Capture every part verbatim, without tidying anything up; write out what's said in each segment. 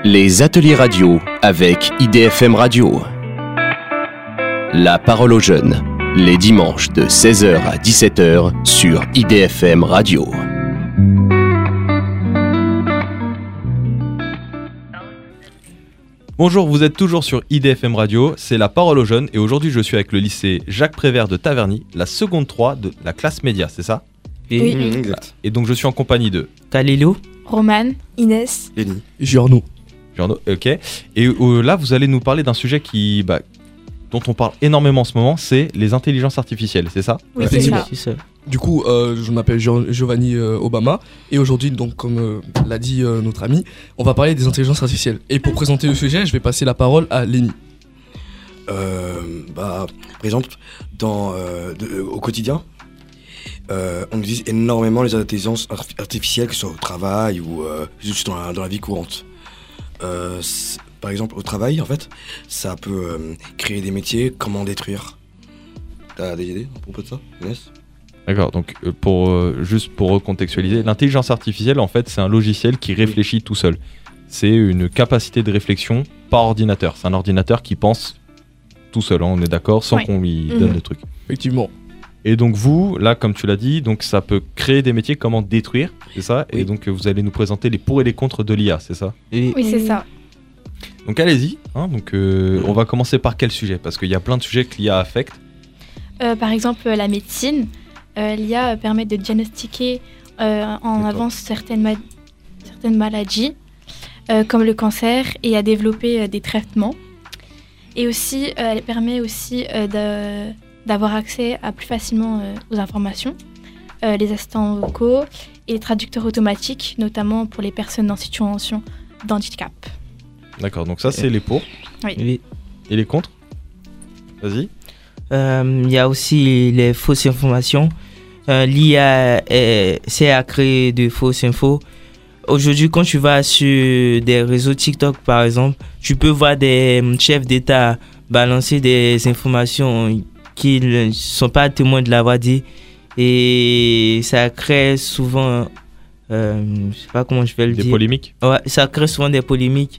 Les ateliers radio avec I D F M Radio. La parole aux jeunes, les dimanches de seize heures à dix-sept heures sur I D F M Radio. Bonjour, vous êtes toujours sur I D F M Radio, c'est la parole aux jeunes et aujourd'hui je suis avec le lycée Jacques Prévert de Taverny, la seconde trois de la classe média, c'est ça ? Oui, Mmh, exact. Et donc je suis en compagnie de Kalilou, Romane, Inès, Lenny. Giorno. Giorno, ok. Et euh, là vous allez nous parler d'un sujet qui, bah, dont on parle énormément en ce moment, c'est les intelligences artificielles, c'est ça ? oui c'est ça. c'est ça. Du coup, euh, je m'appelle Gio- Giovanni euh, Obama et aujourd'hui, donc comme euh, l'a dit euh, notre ami, on va parler des intelligences artificielles. Et pour présenter le sujet, je vais passer la parole à Lenny. Euh, bah, par exemple, dans, euh, de- euh, au quotidien, euh, on utilise énormément les intelligences arti- artificielles, que ce soit au travail ou euh, juste dans la, dans la vie courante. Euh, c'est- par exemple, au travail, en fait, ça peut euh, créer des métiers, comment détruire. T'as des idées à propos de ça, Inès ? D'accord, donc euh, pour, euh, juste pour recontextualiser, l'intelligence artificielle en fait c'est un logiciel qui réfléchit tout seul. C'est une capacité de réflexion par ordinateur, c'est un ordinateur qui pense tout seul, hein, on est d'accord, sans Ouais. qu'on lui Mhm. donne le truc. Effectivement. Et donc vous, là comme tu l'as dit, donc ça peut créer des métiers, comment détruire, c'est ça ? Et Oui. donc euh, vous allez nous présenter les pour et les contre de l'I A, c'est ça ? Oui. Oui, c'est ça. Donc allez-y, hein, donc, euh, on va commencer par quel sujet ? Parce qu'il y a plein de sujets que l'I A affecte. Euh, par exemple, euh, la médecine, euh, l'I A permet de diagnostiquer euh, en D'accord. avance certaines, ma- certaines maladies, euh, comme le cancer, et à développer euh, des traitements. Et aussi, euh, elle permet aussi euh, de- d'avoir accès à plus facilement euh, aux informations, euh, les assistants vocaux et les traducteurs automatiques, notamment pour les personnes en situation d'handicap. D'accord, donc ça c'est les pour. Oui. Et les contre ? Vas-y. Euh, Il y a aussi les fausses informations. Euh, L'I A est- sert à créer de fausses infos. Aujourd'hui, quand tu vas sur des réseaux TikTok, par exemple, tu peux voir des euh, chefs d'État balancer des informations qui ne sont pas témoins de l'avoir dit. Et ça crée souvent... Euh, je sais pas comment je vais le Des dire. polémiques ? Ouais, ça crée souvent des polémiques.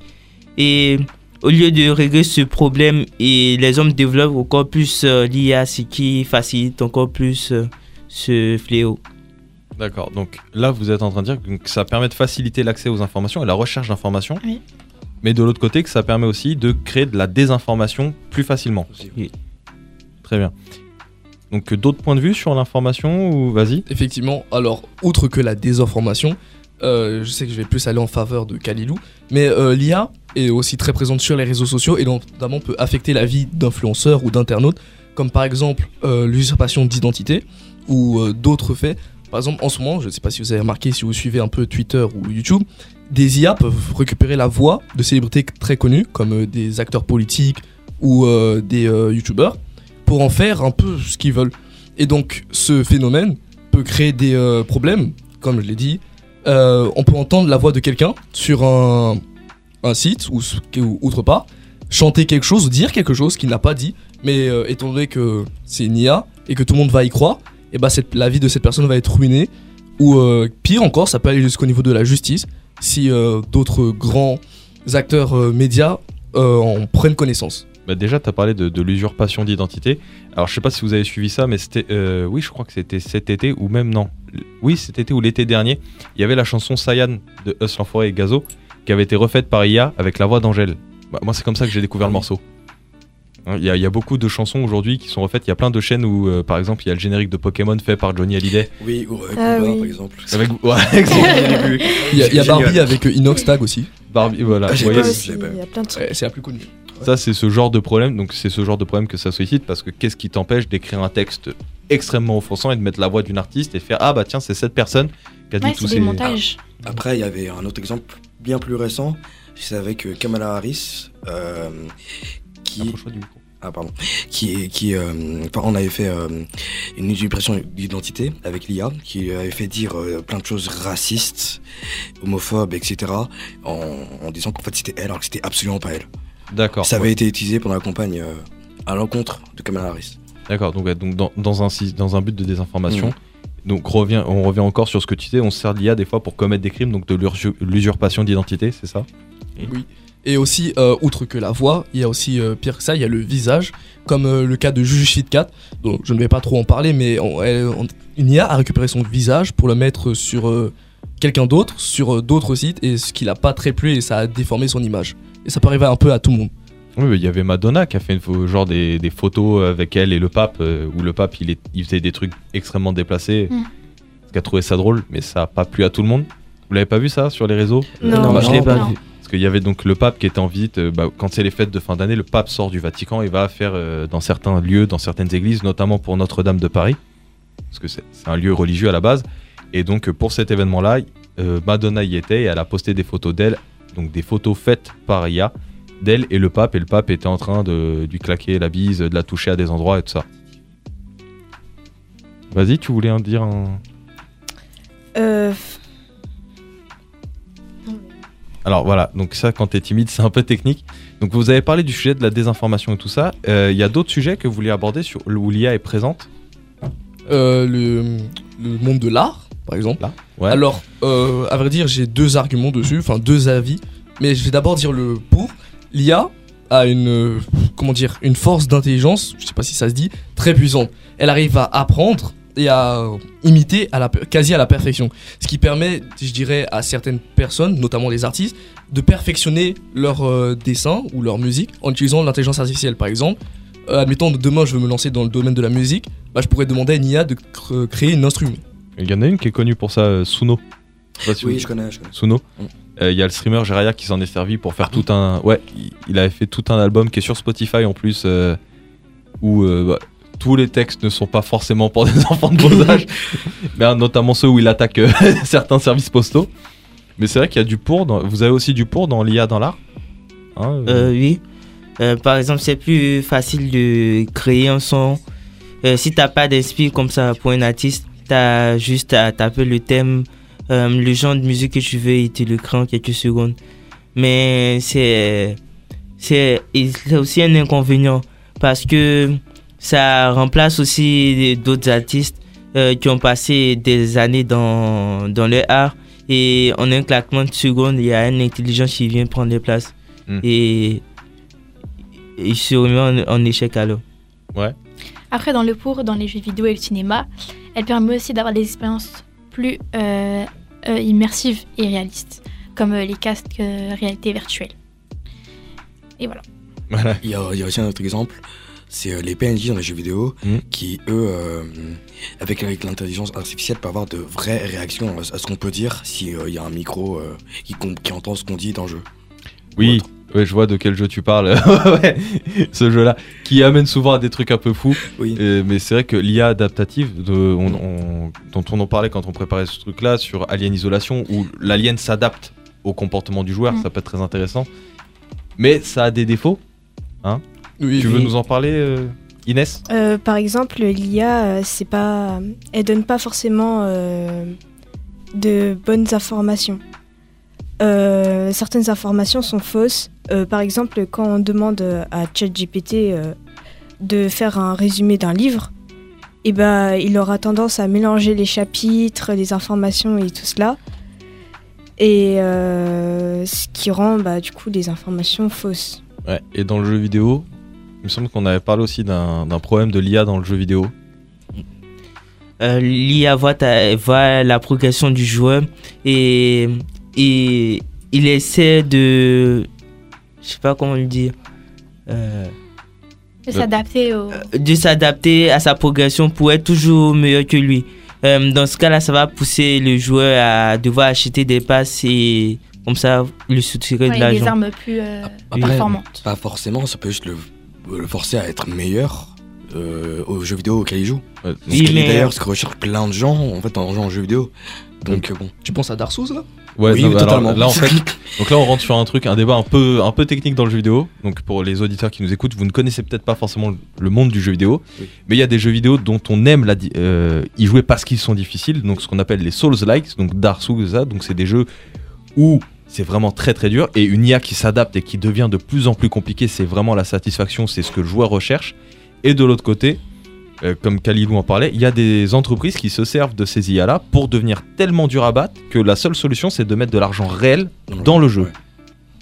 Et au lieu de régler ce problème, et les hommes développent encore plus euh, l'I A, ce qui facilite encore plus euh, ce fléau. D'accord, donc là vous êtes en train de dire que ça permet de faciliter l'accès aux informations et la recherche d'informations, Oui. mais de l'autre côté que ça permet aussi de créer de la désinformation plus facilement. Oui. Très bien. Donc euh, d'autres points de vue sur l'information ou vas-y ? Effectivement, alors, outre que la désinformation, euh, je sais que je vais plus aller en faveur de Kalilou, mais euh, l'I A est aussi très présente sur les réseaux sociaux et notamment peut affecter la vie d'influenceurs ou d'internautes, comme par exemple euh, l'usurpation d'identité ou euh, d'autres faits. Par exemple, en ce moment, je ne sais pas si vous avez remarqué, si vous suivez un peu Twitter ou YouTube, des I A peuvent récupérer la voix de célébrités très connues, comme euh, des acteurs politiques ou euh, des euh, YouTubeurs, pour en faire un peu ce qu'ils veulent. Et donc, ce phénomène peut créer des euh, problèmes, comme je l'ai dit. Euh, on peut entendre la voix de quelqu'un sur un, un site ou, ou autre part, chanter quelque chose ou dire quelque chose qu'il n'a pas dit, mais euh, étant donné que c'est une I A et que tout le monde va y croire, et bah cette, la vie de cette personne va être ruinée. Ou euh, pire encore, ça peut aller jusqu'au niveau de la justice si euh, d'autres grands acteurs euh, médias euh, en prennent connaissance. Bah déjà tu as parlé de, de l'usurpation d'identité. Alors je sais pas si vous avez suivi ça, mais c'était, euh, oui je crois que c'était cet été ou même non. Oui cet été ou l'été dernier, il y avait la chanson Sayan de Us l'Enfoiré et Gazo qui avait été refaite par I A avec la voix d'Angèle. Bah, moi c'est comme ça que j'ai découvert le morceau. Hein, Il y, a- il y a beaucoup de chansons aujourd'hui qui sont refaites. Il y a plein de chaînes où, euh, par exemple, il y a le générique de Pokémon fait par Johnny Hallyday. Oui, ou avec Ah Booba, oui. par exemple. Avec, ouais, avec son début. Il y a, il y a C'est génial. Barbie avec euh, Inox Tag aussi. Barbie, voilà. Ah, j'ai Vous voyez, pas vu. Aussi, j'ai pas vu. il y a plein de trucs. Ouais, c'est la plus connue. ça, c'est ce genre de problème. Donc, c'est ce genre de problème que ça sollicite parce que qu'est-ce qui t'empêche d'écrire un texte extrêmement offensant et de mettre la voix d'une artiste et de faire ah bah tiens c'est cette personne qui a dit Ouais, tous c'est ces des montages. Après, il y avait un autre exemple bien plus récent, c'est avec euh, Kamala Harris, euh, qui... Approche-toi du micro. Ah pardon, qui, qui euh, enfin, on avait fait euh, une usurpation d'identité avec l'I A, qui avait fait dire euh, plein de choses racistes, homophobes, et cetera, en, en disant qu'en fait c'était elle, alors que c'était absolument pas elle. D'accord. Ça avait ouais. été utilisé pendant la campagne euh, à l'encontre de Kamala Harris. D'accord. Donc, ouais, donc dans, dans un sy- dans un but de désinformation. Mmh. Donc revient, on revient encore sur ce que tu disais, on se sert de l'I A des fois pour commettre des crimes, donc de l'ursu- l'usurpation d'identité, c'est ça ? Oui. Et aussi, euh, outre que la voix, il y a aussi, euh, pire que ça, il y a le visage, comme euh, le cas de Jujutsu-Kat, dont je ne vais pas trop en parler, mais on, elle, on, une I A a récupéré son visage pour le mettre sur euh, quelqu'un d'autre, sur euh, d'autres sites, et ce qui l'a pas très plu, et ça a déformé son image. Et ça peut arriver un peu à tout le monde. Oui, mais il y avait Madonna qui a fait une, pho- genre des, des photos avec elle et le pape, euh, où le pape il, est, il faisait des trucs extrêmement déplacés, Mm. parce qu'elle a trouvé ça drôle, mais ça a pas plu à tout le monde. Vous l'avez pas vu ça sur les réseaux? Non. Non, Bah, je l'ai pas non. vu. Parce qu'il y avait donc le pape qui était en visite, euh, bah, quand c'est les fêtes de fin d'année, le pape sort du Vatican et va faire euh, dans certains lieux, dans certaines églises, notamment pour Notre-Dame de Paris, parce que c'est, c'est un lieu religieux à la base. Et donc euh, pour cet événement-là, euh, Madonna y était et elle a posté des photos d'elle, donc des photos faites par I A, d'elle et le pape, et le pape était en train de lui claquer la bise, de la toucher à des endroits et tout ça. Vas-y, tu voulais en dire un... Euh, Alors voilà, donc ça quand t'es timide c'est un peu technique. Donc vous avez parlé du sujet de la désinformation et tout ça. Il euh, y a d'autres sujets que vous voulez aborder sur, où l'I A est présente? Euh, le, le monde de l'art, par exemple. Là ouais. Alors, euh, à vrai dire, j'ai deux arguments dessus, enfin deux avis, mais je vais d'abord dire le pour. L'I A a une, euh, comment dire, une force d'intelligence, je sais pas si ça se dit, très puissante. Elle arrive à apprendre et à imiter à la, quasi à la perfection. Ce qui permet, je dirais, à certaines personnes, notamment les artistes, de perfectionner leur euh, dessin ou leur musique en utilisant l'intelligence artificielle. Par exemple, euh, admettons, demain je veux me lancer dans le domaine de la musique, bah, je pourrais demander à une I A de cr- créer un instrument. Il y en a une qui est connue pour ça, euh, Suno. Je sais pas si Oui, vous- je connais, je connais. Suno. Mm. Euh, Il y a le streamer Jiraya qui s'en est servi pour faire tout un... Ouais, il, il avait fait tout un album qui est sur Spotify en plus, euh, où euh, bah, tous les textes ne sont pas forcément pour des enfants de bas âge, mais hein, notamment ceux où il attaque euh, certains services postaux. Mais c'est vrai qu'il y a du pour, dans... vous avez aussi du pour dans l'I A dans l'art hein, Euh, oui. Euh, par exemple, c'est plus facile de créer un son. Euh, si t'as pas d'esprit comme ça pour un artiste, t'as juste à taper le thème, euh, le genre de musique que tu veux et tu le crées en quelques secondes. Mais c'est, c'est, et c'est aussi un inconvénient parce que ça remplace aussi d'autres artistes euh, qui ont passé des années dans, dans leur art et en un claquement de secondes, il y a une intelligence qui vient prendre les places. Mm. Et il se remet en, en échec alors. Ouais. Après, dans le pour, dans les jeux vidéo et le cinéma, elle permet aussi d'avoir des expériences plus euh, euh, immersives et réalistes, comme euh, les casques euh, réalité virtuelle. Et voilà. Voilà. Il y, a, il y a aussi un autre exemple, c'est euh, les P N J dans les jeux vidéo Mm. qui, eux, euh, avec, avec l'intelligence artificielle, peuvent avoir de vraies réactions à, à ce qu'on peut dire s'il y a un micro euh, qui, com- qui entend ce qu'on dit dans le jeu. Oui, Ou autre. ouais, je vois de quel jeu tu parles. Ouais, ce jeu-là, qui amène souvent à des trucs un peu fous. Oui. Euh, mais c'est vrai que l'I A adaptative, de, on- on- dont on en parlait quand on préparait ce truc-là, sur Alien Isolation, où l'alien s'adapte au comportement du joueur, Mm. ça peut être très intéressant. Mais ça a des défauts. Oui, Tu veux oui. nous en parler, euh, Inès? euh, par exemple, l'I A, euh, c'est pas, elle donne pas forcément euh, de bonnes informations. Euh, certaines informations sont fausses. Euh, par exemple, quand on demande à ChatGPT euh, de faire un résumé d'un livre, eh ben, il aura tendance à mélanger les chapitres, les informations et tout cela. Et euh, ce qui rend bah, du coup des informations fausses. Ouais. Et dans le jeu vidéo, il me semble qu'on avait parlé aussi d'un d'un problème de l'I A dans le jeu vidéo. Euh, L'I A voit, ta- voit la progression du joueur et, et il essaie de, je sais pas comment le dire, euh, De s'adapter au... de s'adapter à sa progression pour être toujours meilleur que lui. Euh, dans ce cas-là, ça va pousser le joueur à devoir acheter des passes et comme ça lui soutirer Ouais, de des l'argent. armes plus euh, Après, performantes. Pas forcément, ça peut juste le, le forcer à être meilleur euh, aux jeux vidéo auxquels il joue. Ouais, Ce Oui, qui est mais- d'ailleurs ce que recherchent plein de gens en fait en jouant aux jeux vidéo. Donc euh, bon. Tu penses à Dark Souls là? Ouais, Oui, non, mais alors, totalement. là en fait, donc là on rentre sur un truc, un débat un peu, un peu technique dans le jeu vidéo. Donc pour les auditeurs qui nous écoutent, vous ne connaissez peut-être pas forcément le monde du jeu vidéo, Oui. mais il y a des jeux vidéo dont on aime la, di- euh, y jouer parce qu'ils sont difficiles. Donc ce qu'on appelle les Souls-likes, donc Dark Souls, ça. Donc c'est des jeux où c'est vraiment très très dur et une I A qui s'adapte et qui devient de plus en plus compliquée, c'est vraiment la satisfaction, c'est ce que le joueur recherche. Et de l'autre côté, euh, comme Kalilou en parlait, il y a des entreprises qui se servent de ces I A là pour devenir tellement dur à battre que la seule solution c'est de mettre de l'argent réel dans le jeu. Ouais.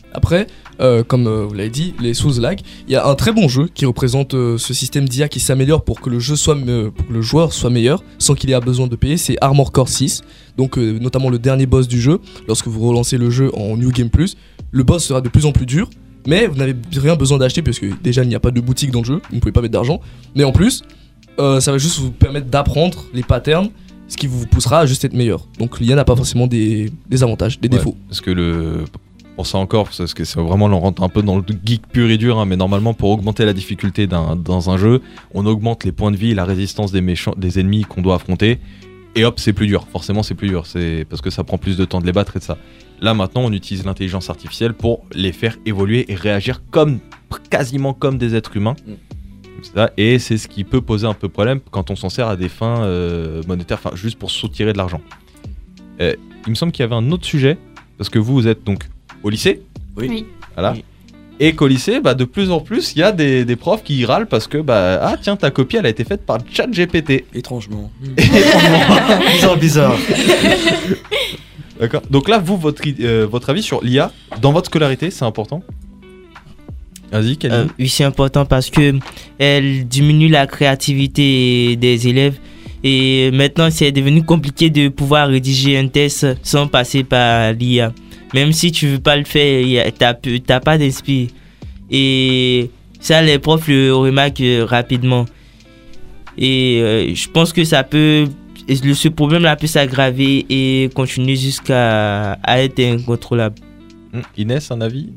Après, euh, comme euh, vous l'avez dit, les Souls-like, il y a un très bon jeu qui représente euh, ce système d'I A qui s'améliore pour que le jeu soit me- pour que le joueur soit meilleur sans qu'il ait besoin de payer. C'est Armored Core six, donc euh, notamment le dernier boss du jeu. Lorsque vous relancez le jeu en New Game Plus, le boss sera de plus en plus dur, mais vous n'avez rien besoin d'acheter parce que déjà il n'y a pas de boutique dans le jeu, vous ne pouvez pas mettre d'argent. Mais en plus, euh, ça va juste vous permettre d'apprendre les patterns, ce qui vous poussera à juste être meilleur. Donc l'I A n'a pas forcément des, des avantages, des Ouais, défauts. Parce que le. Pour ça encore, parce que c'est vraiment, on rentre un peu dans le geek pur et dur, hein, mais normalement, pour augmenter la difficulté d'un, dans un jeu, on augmente les points de vie, la résistance des, méchants, des ennemis qu'on doit affronter, et hop, c'est plus dur. Forcément, c'est plus dur, c'est parce que ça prend plus de temps de les battre et de ça. Là, maintenant, on utilise l'intelligence artificielle pour les faire évoluer et réagir comme, quasiment comme des êtres humains. Mm. C'est ça, et c'est ce qui peut poser un peu problème quand on s'en sert à des fins euh, monétaires, enfin, juste pour soutirer de l'argent. Euh, il me semble qu'il y avait un autre sujet, parce que vous, vous êtes donc au lycée. Oui. Oui. Voilà. Oui. Et qu'au lycée, bah, de plus en plus, il y a des, des profs qui râlent parce que, bah, ah tiens, ta copie, elle a été faite par ChatGPT. Étrangement. Bizarre, bizarre. D'accord. Donc là, vous, votre, i- euh, votre avis sur l'I A dans votre scolarité, c'est important. Vas-y, Camille. Euh, oui, c'est important parce que elle diminue la créativité des élèves. Et maintenant, c'est devenu compliqué de pouvoir rédiger un test sans passer par l'I A. Même si tu veux pas le faire, y a- t'as, peu- t'as pas d'esprit. Et ça, les profs le remarquent euh, rapidement. Et euh, je pense que ça peut, le- ce problème-là peut s'aggraver et continuer jusqu'à à être incontrôlable. Hum, Inès, un avis?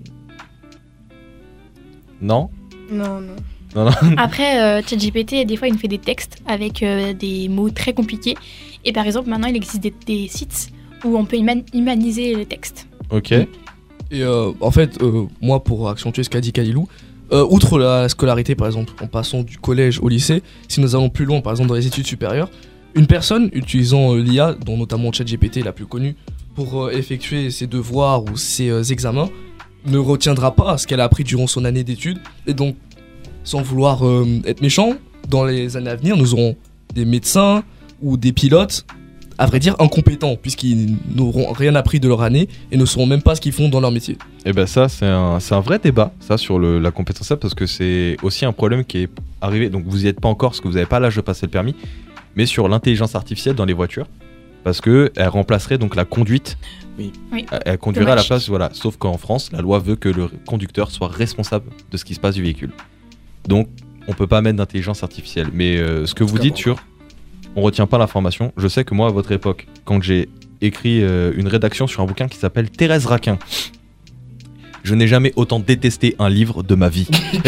Non. Non, non. Non, non. Après, euh, ChatGPT, des fois, il nous fait des textes avec euh, des mots très compliqués. Et par exemple, maintenant, il existe des, des sites où on peut human- humaniser les textes. Ok. Et euh, en fait, euh, moi, pour accentuer ce qu'a dit Kalilou, euh, outre la scolarité, par exemple, en passant du collège au lycée, si nous allons plus loin, par exemple, dans les études supérieures, une personne utilisant euh, l'I A, dont notamment ChatGPT, la plus connue, pour euh, effectuer ses devoirs ou ses euh, examens, ne retiendra pas ce qu'elle a appris durant son année d'études. Et donc, sans vouloir euh, être méchant, dans les années à venir, nous aurons des médecins ou des pilotes, à vrai dire, incompétents, puisqu'ils n'auront rien appris de leur année et ne sauront même pas ce qu'ils font dans leur métier. Et ben ça, c'est un, c'est un vrai débat, ça, sur le, la compétence A I, parce que c'est aussi un problème qui est arrivé. Donc vous n'y êtes pas encore, parce que vous n'avez pas l'âge de passer le permis, mais sur l'intelligence artificielle dans les voitures, parce que elle remplacerait donc la conduite. Oui. Oui. Elle- Elle conduirait à la Dommage. place, voilà. Sauf qu'en France, la loi veut que le conducteur soit responsable de ce qui se passe du véhicule. Donc, on peut pas mettre d'intelligence artificielle. Mais euh, ce que vous cas, dites pas sur, on retient pas l'information. Je sais que moi, à votre époque, quand j'ai écrit euh, une rédaction sur un bouquin qui s'appelle Thérèse Raquin, je n'ai jamais autant détesté un livre de ma vie.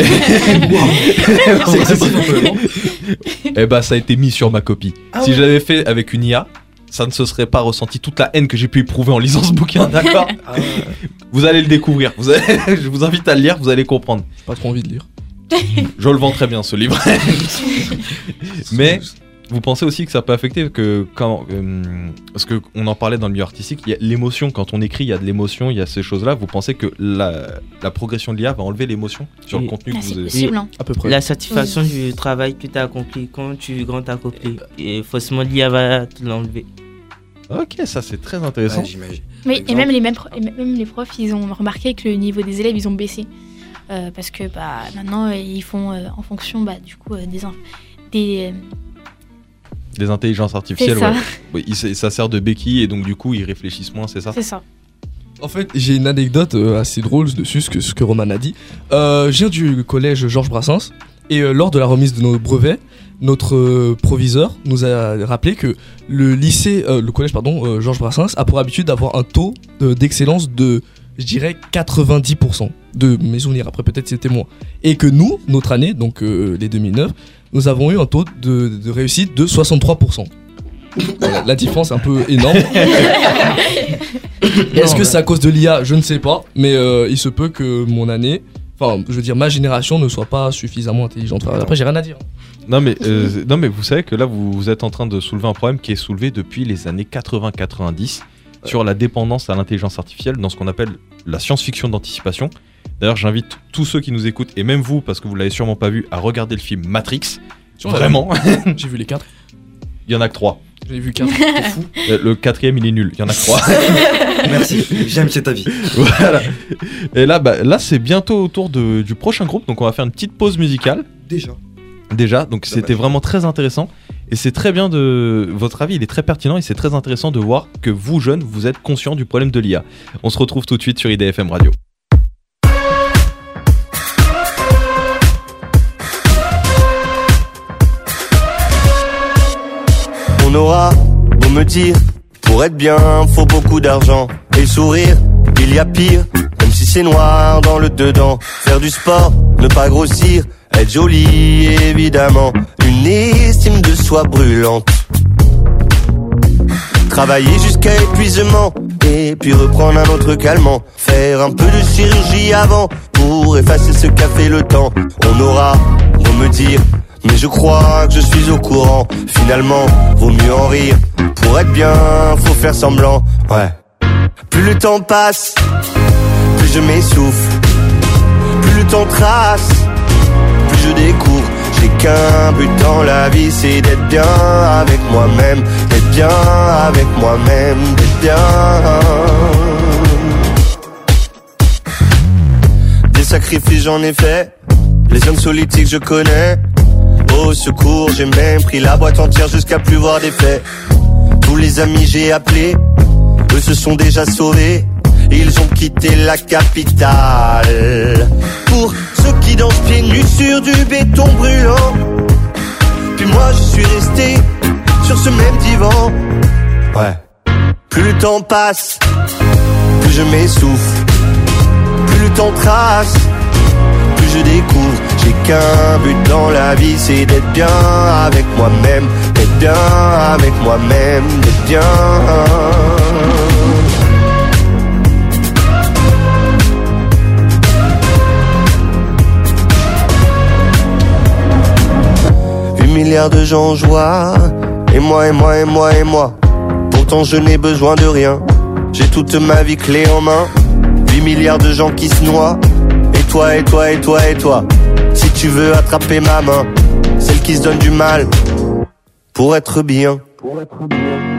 C'est excessif un peu, non? Et bah, ça a été mis sur ma copie. Ah si ouais. je l'avais fait avec une I A, ça ne se serait pas ressenti toute la haine que j'ai pu éprouver en lisant ce bouquin, d'accord? Ah ouais. Vous allez le découvrir. Vous allez- je vous invite à le lire, vous allez comprendre. Pas trop envie de lire. Je le vends très bien ce livre. Mais vous pensez aussi que ça peut affecter que quand euh, parce que on en parlait dans le milieu artistique, il y a l'émotion quand on écrit, il y a de l'émotion, il y a ces choses-là. Vous pensez que la, la progression de l'I A va enlever l'émotion sur le Oui. contenu Ah, que c'est vous avez. possible. hein. À peu près. La satisfaction du travail que tu as accompli, quand tu grand accompli, et forcément l'I A va te l'enlever. Ok, ça c'est très intéressant. Ouais, j'imagine. Oui, Par et même exemple. les, mêmes pro- et même les profs, ils ont remarqué que le niveau des élèves, ils ont baissé. Euh, parce que bah, maintenant, euh, ils font euh, en fonction bah, du coup, euh, des, inf- des, euh, Des intelligences artificielles, C'est ça. ouais. Oui, il- c'est- ça sert de béquille et donc du coup ils réfléchissent moins, c'est ça? C'est ça. En fait, j'ai une anecdote euh, assez drôle dessus, ce que, ce que Roman a dit. Euh, je viens du collège Georges Brassens, et euh, lors de la remise de nos brevets, notre euh, proviseur nous a rappelé que le lycée, euh, le collège pardon, euh, Georges Brassens a pour habitude d'avoir un taux de- d'excellence de, je dirais, quatre-vingt-dix pour cent de mes souvenirs. Après, peut-être c'était moins. Et que nous, notre année, donc euh, les deux mille neuf, nous avons eu un taux de, de réussite de soixante-trois pour cent. Voilà, la différence est un peu énorme. Est-ce que c'est à cause de l'I A? Je ne sais pas, mais euh, il se peut que mon année, enfin, je veux dire, ma génération ne soit pas suffisamment intelligente. Enfin, après, j'ai rien à dire. Non mais, euh, non mais vous savez que là vous, vous êtes en train de soulever un problème qui est soulevé depuis les années quatre-vingts quatre-vingt-dix sur la dépendance à l'intelligence artificielle dans ce qu'on appelle la science-fiction d'anticipation. D'ailleurs j'invite tous ceux qui nous écoutent et même vous parce que vous l'avez sûrement pas vu à regarder le film Matrix. Tu vois, Vraiment, J'ai vu les quatre. il y en a que trois. J'ai vu quatre, t'es fou. Euh, Le quatrième, il est nul. Il y en a trois. Merci, j'aime cet avis. Voilà. Et là, bah, là, c'est bientôt au tour de- du prochain groupe. Donc, on va faire une petite pause musicale. Déjà. Déjà, donc c'était Dommage. vraiment très intéressant. Et c'est très bien de. Votre avis, il est très pertinent et c'est très intéressant de voir que vous, jeunes, vous êtes conscients du problème de l'I A. On se retrouve tout de suite sur I D F M Radio. On aura beau me dire, pour être bien, faut beaucoup d'argent. Et sourire, il y a pire, même si c'est noir dans le dedans. Faire du sport, ne pas grossir, être joli évidemment. Une estime de soi brûlante. Travailler jusqu'à épuisement, et puis reprendre un autre calmant. Faire un peu de chirurgie avant, pour effacer ce qu'a fait le temps. On aura beau me dire, mais je crois que je suis au courant. Finalement, vaut mieux en rire. Pour être bien, faut faire semblant. Ouais. Plus le temps passe, plus je m'essouffle. Plus le temps trace, plus je découvre. J'ai qu'un but dans la vie, c'est d'être bien avec moi-même. D'être bien avec moi-même, d'être bien. Des sacrifices j'en ai fait, les zones solitiques je connais. Au secours, j'ai même pris la boîte entière jusqu'à plus voir d'effet. Tous les amis j'ai appelés, eux se sont déjà sauvés. Ils ont quitté la capitale. Pour ceux qui dansent pieds nus sur du béton brûlant. Puis moi je suis resté sur ce même divan. Ouais. Plus le temps passe, plus je m'essouffle. Plus le temps trace, plus je découvre. J'ai qu'un but dans la vie, c'est d'être bien avec moi-même. D'être bien avec moi-même, d'être bien. huit milliards de gens en joie, et moi, et moi, et moi, et moi. Pourtant je n'ai besoin de rien, j'ai toute ma vie clé en main. huit milliards de gens qui se noient, et toi, et toi, et toi, et toi. Si tu veux attraper ma main, celle qui se donne du mal, pour être bien. Pour être bien.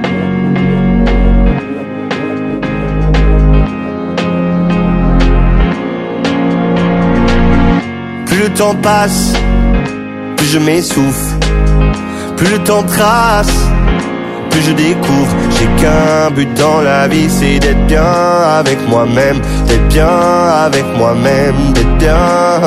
Plus le temps passe, plus je m'essouffle. Plus le temps trace, plus je découvre. J'ai qu'un but dans la vie, c'est d'être bien avec moi-même. D'être bien avec moi-même, d'être bien.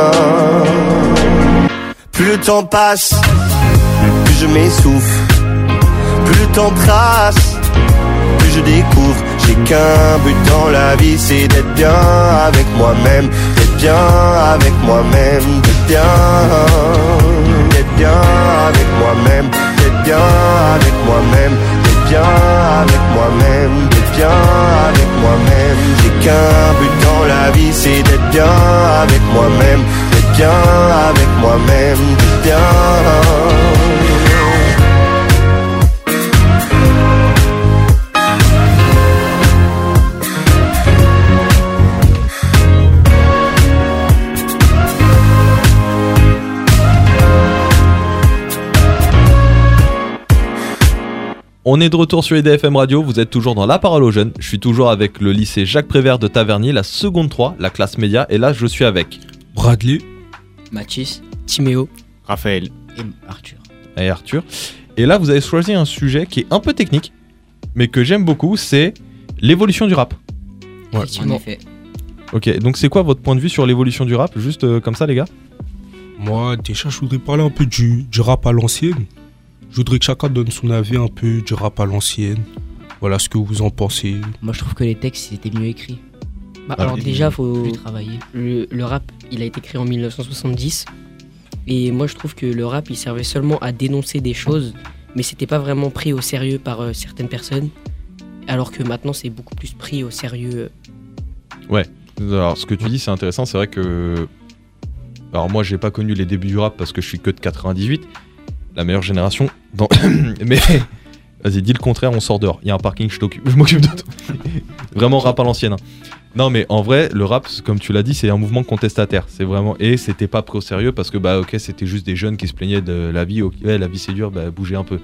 Plus le temps passe, plus je m'essouffle. Plus le temps trace, plus je découvre. J'ai qu'un but dans la vie, c'est d'être bien avec moi-même. D'être bien avec moi-même, d'être bien. D'être bien avec moi-même, d'être bien avec moi-même, d'être bien avec moi-même, d'être bien avec moi-même. J'ai qu'un but dans la vie, c'est d'être bien avec moi-même, d'être bien avec moi-même, d'être bien. On est de retour sur I D F M Radio, vous êtes toujours dans La Parole aux Jeunes. Je suis toujours avec le lycée Jacques Prévert de Tavernier, la seconde trois, la classe média. Et là, je suis avec Bradley, Mathis, Timéo, Raphaël et Arthur. et Arthur. Et là, vous avez choisi un sujet qui est un peu technique, mais que j'aime beaucoup, c'est l'évolution du rap. Ouais. En effet. Ok, donc c'est quoi votre point de vue sur l'évolution du rap? Juste euh, comme ça, les gars? moi déjà je voudrais parler un peu du, du rap à l'ancienne. Je voudrais que chacun donne son avis un peu du rap à l'ancienne. Voilà ce que vous en pensez. Moi, je trouve que les textes étaient mieux écrits. Bah, Ah, alors oui. déjà, faut Plus travaillés. le, le rap, il a été créé en mille neuf cent soixante-dix. Et moi, je trouve que le rap, il servait seulement à dénoncer des choses, mais c'était pas vraiment pris au sérieux par euh, certaines personnes. Alors que maintenant, c'est beaucoup plus pris au sérieux. Alors, ce que tu dis, c'est intéressant. C'est vrai que. Alors, moi, j'ai pas connu les débuts du rap parce que je suis que de quatre-vingt-dix-huit, la meilleure génération. Dans... Mais. Vas-y, dis le contraire, on sort dehors. Il y a un parking, je t'occupe, je m'occupe de toi. Vraiment rap à l'ancienne. hein. Non, mais en vrai, le rap, c'est- comme tu l'as dit, c'est un mouvement contestataire. C'est vraiment et c'était pas pris au sérieux parce que bah ok, c'était juste des jeunes qui se plaignaient de la vie. Ok, ouais, la vie c'est dur, bah bougez un peu.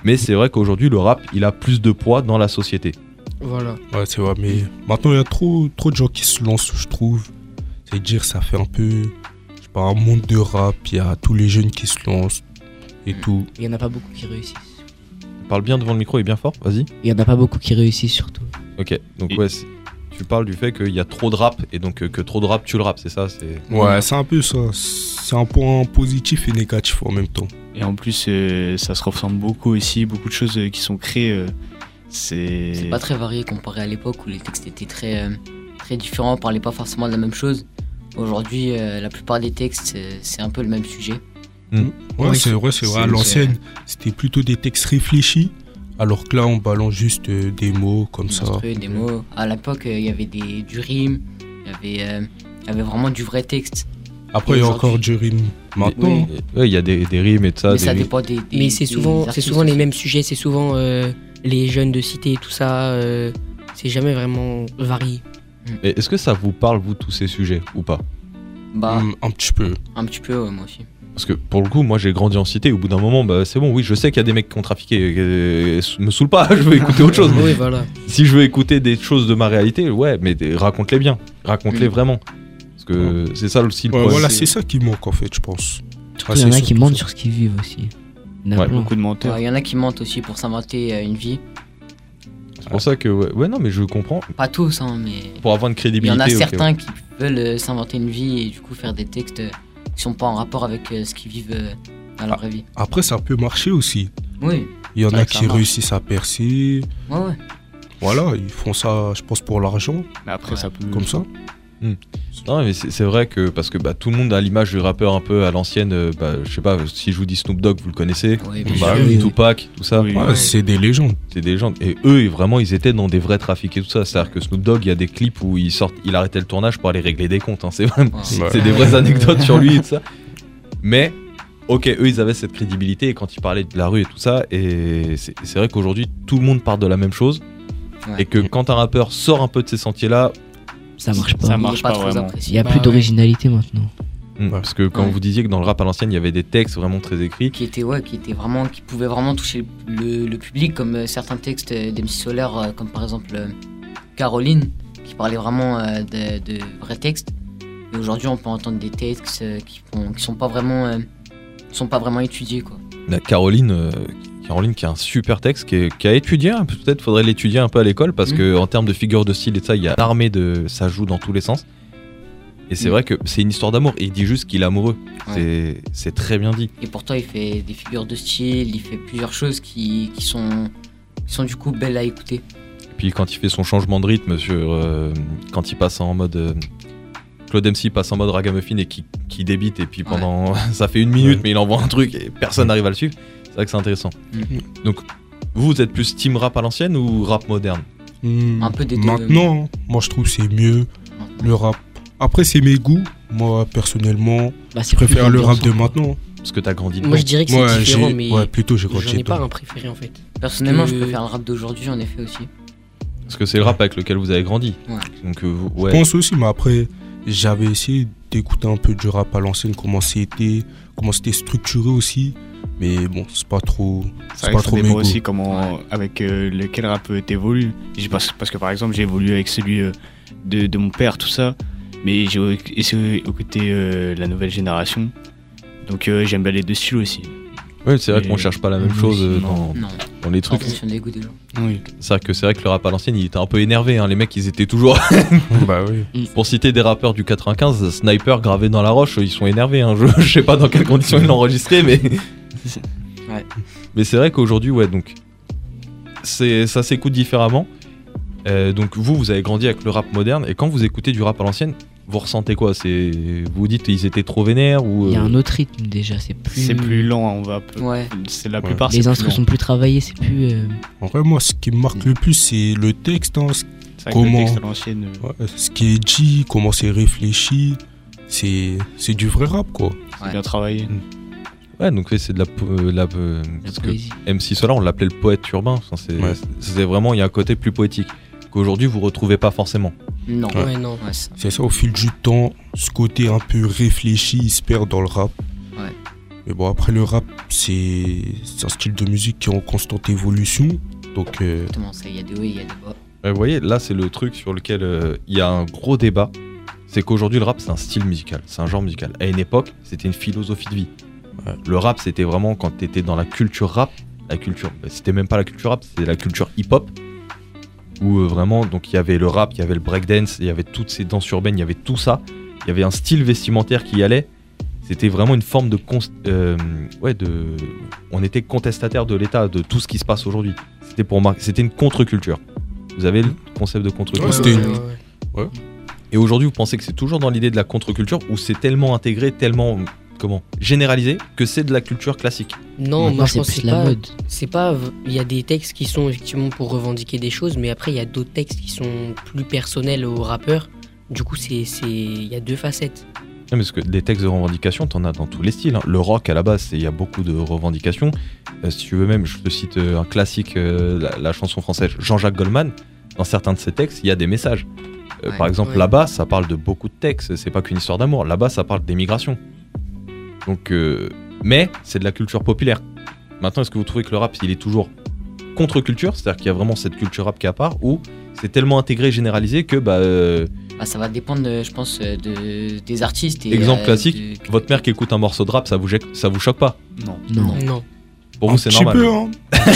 Mais c'est vrai qu'aujourd'hui, le rap, il a plus de poids dans la société. Voilà. Ouais, c'est vrai, mais maintenant, il y a trop, trop de gens qui se lancent, je trouve. C'est-à-dire, ça fait un peu, je sais pas, un monde de rap, il y a tous les jeunes qui se lancent et tout. Il y en a pas beaucoup qui réussissent. Parle bien devant le micro et bien fort, vas-y. Il y en a pas beaucoup qui réussissent surtout. Ok, donc ouais, c'est- tu parles du fait qu'il y a trop de rap et donc euh, que trop de rap tue le rap, c'est ça c'est... Ouais, c'est un peu ça. C'est un point positif et négatif en même temps. Et en plus, euh, ça se ressemble beaucoup aussi, beaucoup de choses euh, qui sont créées. euh, c'est... C'est pas très varié comparé à l'époque où les textes étaient très, euh, très différents, on parlait pas forcément de la même chose. Aujourd'hui, euh, la plupart des textes, euh, c'est un peu le même sujet. Mmh. Ouais, Oui, c'est vrai, c'est vrai. À c'est- l'ancienne, c'était plutôt des textes réfléchis, alors que là, on balance juste euh, des mots comme ça. Monstrueux, des mots. À l'époque, euh, il y avait des, du rime, il y avait, euh, il y avait vraiment du vrai texte. Après, il y a encore du rime maintenant. Oui. Ouais, il y a des, des rimes et tout ça. Mais des ça rimes. dépend des, des- Mais c'est des souvent, c'est artistes souvent les aussi. mêmes sujets, c'est souvent euh, les jeunes de cité, tout ça. euh, c'est jamais vraiment varié. Et est-ce que ça vous parle, vous, tous ces sujets, ou pas? Bah, Mm, un petit peu. un petit peu, ouais, moi aussi. Parce que pour le coup, moi j'ai grandi en cité, au bout d'un moment, bah, c'est bon, oui, je sais qu'il y a des mecs qui ont trafiqué, euh, me saoule pas, je veux écouter autre chose. Oui, voilà. Si je veux écouter des choses de ma réalité, ouais, mais des- raconte-les bien, raconte-les Mm. vraiment. Parce que c'est ça aussi le Ouais, problème. voilà, c'est ça qui manque en fait, je pense. Il y en a qui mentent sur ce qu'ils vivent aussi. Il y en a Ouais, plein. Beaucoup de menteurs. Il y en a qui mentent aussi pour s'inventer euh, une vie. C'est pour ça que, ouais, ouais, non, mais je comprends. Pas tous, hein, mais Pour avoir une il y crédibilité. en a ok, certains ouais. qui veulent euh, s'inventer une vie et du coup faire des textes euh, qui sont pas en rapport avec euh, ce qu'ils vivent euh, dans leur vraie vie. Après, ça peut marcher aussi. Oui, Il y en C'est a vrai que ça qui marche. réussissent à percer. ouais, ouais. Voilà, ils font ça, je pense, pour l'argent, Mais après, ça peut. comme ça. Non, mais c'est c'est vrai que, parce que bah, tout le monde a l'image du rappeur un peu à l'ancienne, euh, bah, je sais pas, si je vous dis Snoop Dogg, vous le connaissez. Ouais, bien Bah, sûr. oui, oui. Tupac, tout ça. Oui. Ouais, Ouais. c'est des légendes. C'est des gens. Et eux, vraiment, ils étaient dans des vrais trafics et tout ça. C'est-à-dire que Snoop Dogg, il y a des clips où il, sort, il arrêtait le tournage pour aller régler des comptes. hein. C'est vraiment, Ouais. c'est Ouais. c'est des vraies anecdotes sur lui et tout ça. Mais, ok, eux, ils avaient cette crédibilité et quand ils parlaient de la rue et tout ça. Et c'est c'est vrai qu'aujourd'hui, tout le monde parle de la même chose. Ouais. Et que quand un rappeur sort un peu de ces sentiers-là, Ça marche pas. Ça Il est marche pas très vraiment. apprécié. Il y a Bah plus ouais. d'originalité maintenant. hmm, parce que quand Ouais. vous disiez que dans le rap à l'ancienne, il y avait des textes vraiment très écrits. Qui était ouais, qui était vraiment, qui pouvait vraiment toucher le, le public, comme euh, certains textes euh, d'M C Solaire, euh, comme par exemple euh, Caroline, qui parlait vraiment euh, de, de vrais textes. Et aujourd'hui, on peut entendre des textes euh, qui, font, qui sont pas vraiment, euh, sont pas vraiment étudiés, quoi. La Caroline, euh, Caroline qui a un super texte, qui, est- qui a étudié, hein, peut-être faudrait l'étudier un peu à l'école, parce Mhm. que en termes de figure de style et de ça, il y a une armée de. Ça joue dans tous les sens. Et c'est Mhm. vrai que c'est une histoire d'amour, et il dit juste qu'il est amoureux. Ouais. C'est- C'est très bien dit. Et pourtant, il fait des figures de style, il fait plusieurs choses qui, qui, sont, qui sont du coup belles à écouter. Et puis quand il fait son changement de rythme, sur, euh, quand il passe en mode. euh, Claude M C passe en mode ragamuffin et qui, qui débite, et puis pendant. ça fait une minute, Ouais. mais il envoie un truc et personne n'arrive à le suivre. C'est vrai que c'est intéressant. Mhm. Donc, vous, vous êtes plus team rap à l'ancienne ou rap moderne? Hmm, Un peu des deux. Maintenant, moi, je trouve que c'est mieux le rap. Après, c'est mes goûts. Moi, personnellement, Bah, je c'est plus préfère le rap de ambiançant. maintenant. Parce que t'as grandi dedans. Moi je dirais que c'est Ouais, différent, j'ai- mais ouais, plutôt j'ai grandi j'en ai pas dedans. un préféré en fait. Personnellement, que- je préfère le rap d'aujourd'hui, en effet, aussi. Parce que c'est le rap avec lequel vous avez grandi. Ouais. Donc, euh, vous- Je ouais. pense aussi, mais après, j'avais essayé d'écouter un peu du rap à l'ancienne, comment c'était, comment c'était structuré aussi. Mais bon, c'est pas trop, C'est c'est vrai pas que ça trop mes dépend goûts. aussi comment, avec euh, lequel rap euh, t'évolues. J'ai- Parce, parce que par exemple, j'ai évolué avec celui euh, de, de mon père, tout ça. Mais j'ai essayé d'écouter euh, la nouvelle génération. Donc euh, j'aime bien les deux styles aussi. Ouais, c'est vrai Et- qu'on cherche pas la même Oui, chose euh, non. dans, Non, dans les en trucs. fonction des goûts des gens. Oui. C'est vrai que c'est vrai que le rap à l'ancienne, il était un peu énervé. Hein. Les mecs, ils étaient toujours. Bah oui. Pour citer des rappeurs du quatre-vingt-quinze, Sniper gravé dans la roche, ils sont énervés. Hein. Je, je sais pas dans quelles conditions ils l'ont enregistré, mais. Ouais. Mais c'est vrai qu'aujourd'hui, ouais, donc. C'est, ça s'écoute différemment. Euh, donc vous, vous avez grandi avec le rap moderne, et quand vous écoutez du rap à l'ancienne, vous ressentez quoi? C'est, vous vous dites ils étaient trop vénères ou Il y a euh, un autre rythme déjà, c'est plus. C'est plus lent, on va. peu- Ouais. C'est la Ouais. plupart. Les c'est plus instruments lent. sont plus travaillés, c'est plus. euh, En vrai, moi, ce qui me marque le plus, c'est le texte. hein, ce- C'est vrai que le comment- texte à l'ancienne, euh, ouais, ce qui est dit, comment c'est réfléchi. C'est c'est du vrai rap, quoi. c'est Ouais. bien travaillé. Ouais, donc ouais, c'est de la, po- euh, la euh, la parce que poésie. M C Solar, on l'appelait le poète urbain. Enfin, c'est, Ouais. c'est vraiment, il y a un côté plus poétique qu'aujourd'hui vous retrouvez pas forcément. Non. Ouais. Ouais, non. Ouais, c'est- C'est ça, au fil du temps, ce côté un peu réfléchi, il se perd dans le rap. Ouais. Mais bon, après, le rap, c'est c'est un style de musique qui est en constante évolution. Donc, euh, Exactement, ça, il y a des hauts et il y a des bas. Ouais, vous voyez, là, c'est le truc sur lequel euh, il y a un gros débat. C'est qu'aujourd'hui, le rap, c'est un style musical, c'est un genre musical. À une époque, c'était une philosophie de vie. Ouais. Le rap, c'était vraiment quand tu étais dans la culture rap, la culture, bah, c'était même pas la culture rap, c'était la culture hip-hop. Où euh, vraiment, donc il y avait le rap, il y avait le breakdance, il y avait toutes ces danses urbaines, il y avait tout ça. Il y avait un style vestimentaire qui y allait. C'était vraiment une forme de, const... euh, ouais, de, on était contestataire de l'État, de tout ce qui se passe aujourd'hui. C'était pour marquer, c'était une contre-culture. Vous avez le concept de contre-culture. Ouais, c'était une... ouais. Et aujourd'hui, vous pensez que c'est toujours dans l'idée de la contre-culture ou c'est tellement intégré, tellement comment généralisé que c'est de la culture classique? Non, moi je pense que c'est pas. C'est pas. Il y a des textes qui sont effectivement pour revendiquer des choses, mais après il y a d'autres textes qui sont plus personnels aux rappeurs. Du coup, c'est, c'est, il y a deux facettes. Non, parce que des textes de revendication, t'en as dans tous les styles. Hein. Le rock, à la base, il y a beaucoup de revendications. Euh, si tu veux même, je te cite euh, un classique, euh, la, la chanson française Jean-Jacques Goldman. Dans certains de ses textes, il y a des messages. Euh, ouais, par exemple, ouais. Là-bas, ça parle de beaucoup de textes. C'est pas qu'une histoire d'amour. Là-bas, ça parle d'émigration. Donc, euh, mais c'est de la culture populaire. Maintenant, est-ce que vous trouvez que le rap, il est toujours contre-culture, c'est-à-dire qu'il y a vraiment cette culture rap qui est à part, ou c'est tellement intégré et généralisé que bah, euh... bah ça va dépendre, je pense, de, des artistes. Et, exemple euh, classique, de... votre mère qui écoute un morceau de rap, ça vous, ça vous choque pas? Non. Non. non. Pour vous, c'est normal. Peu, hein.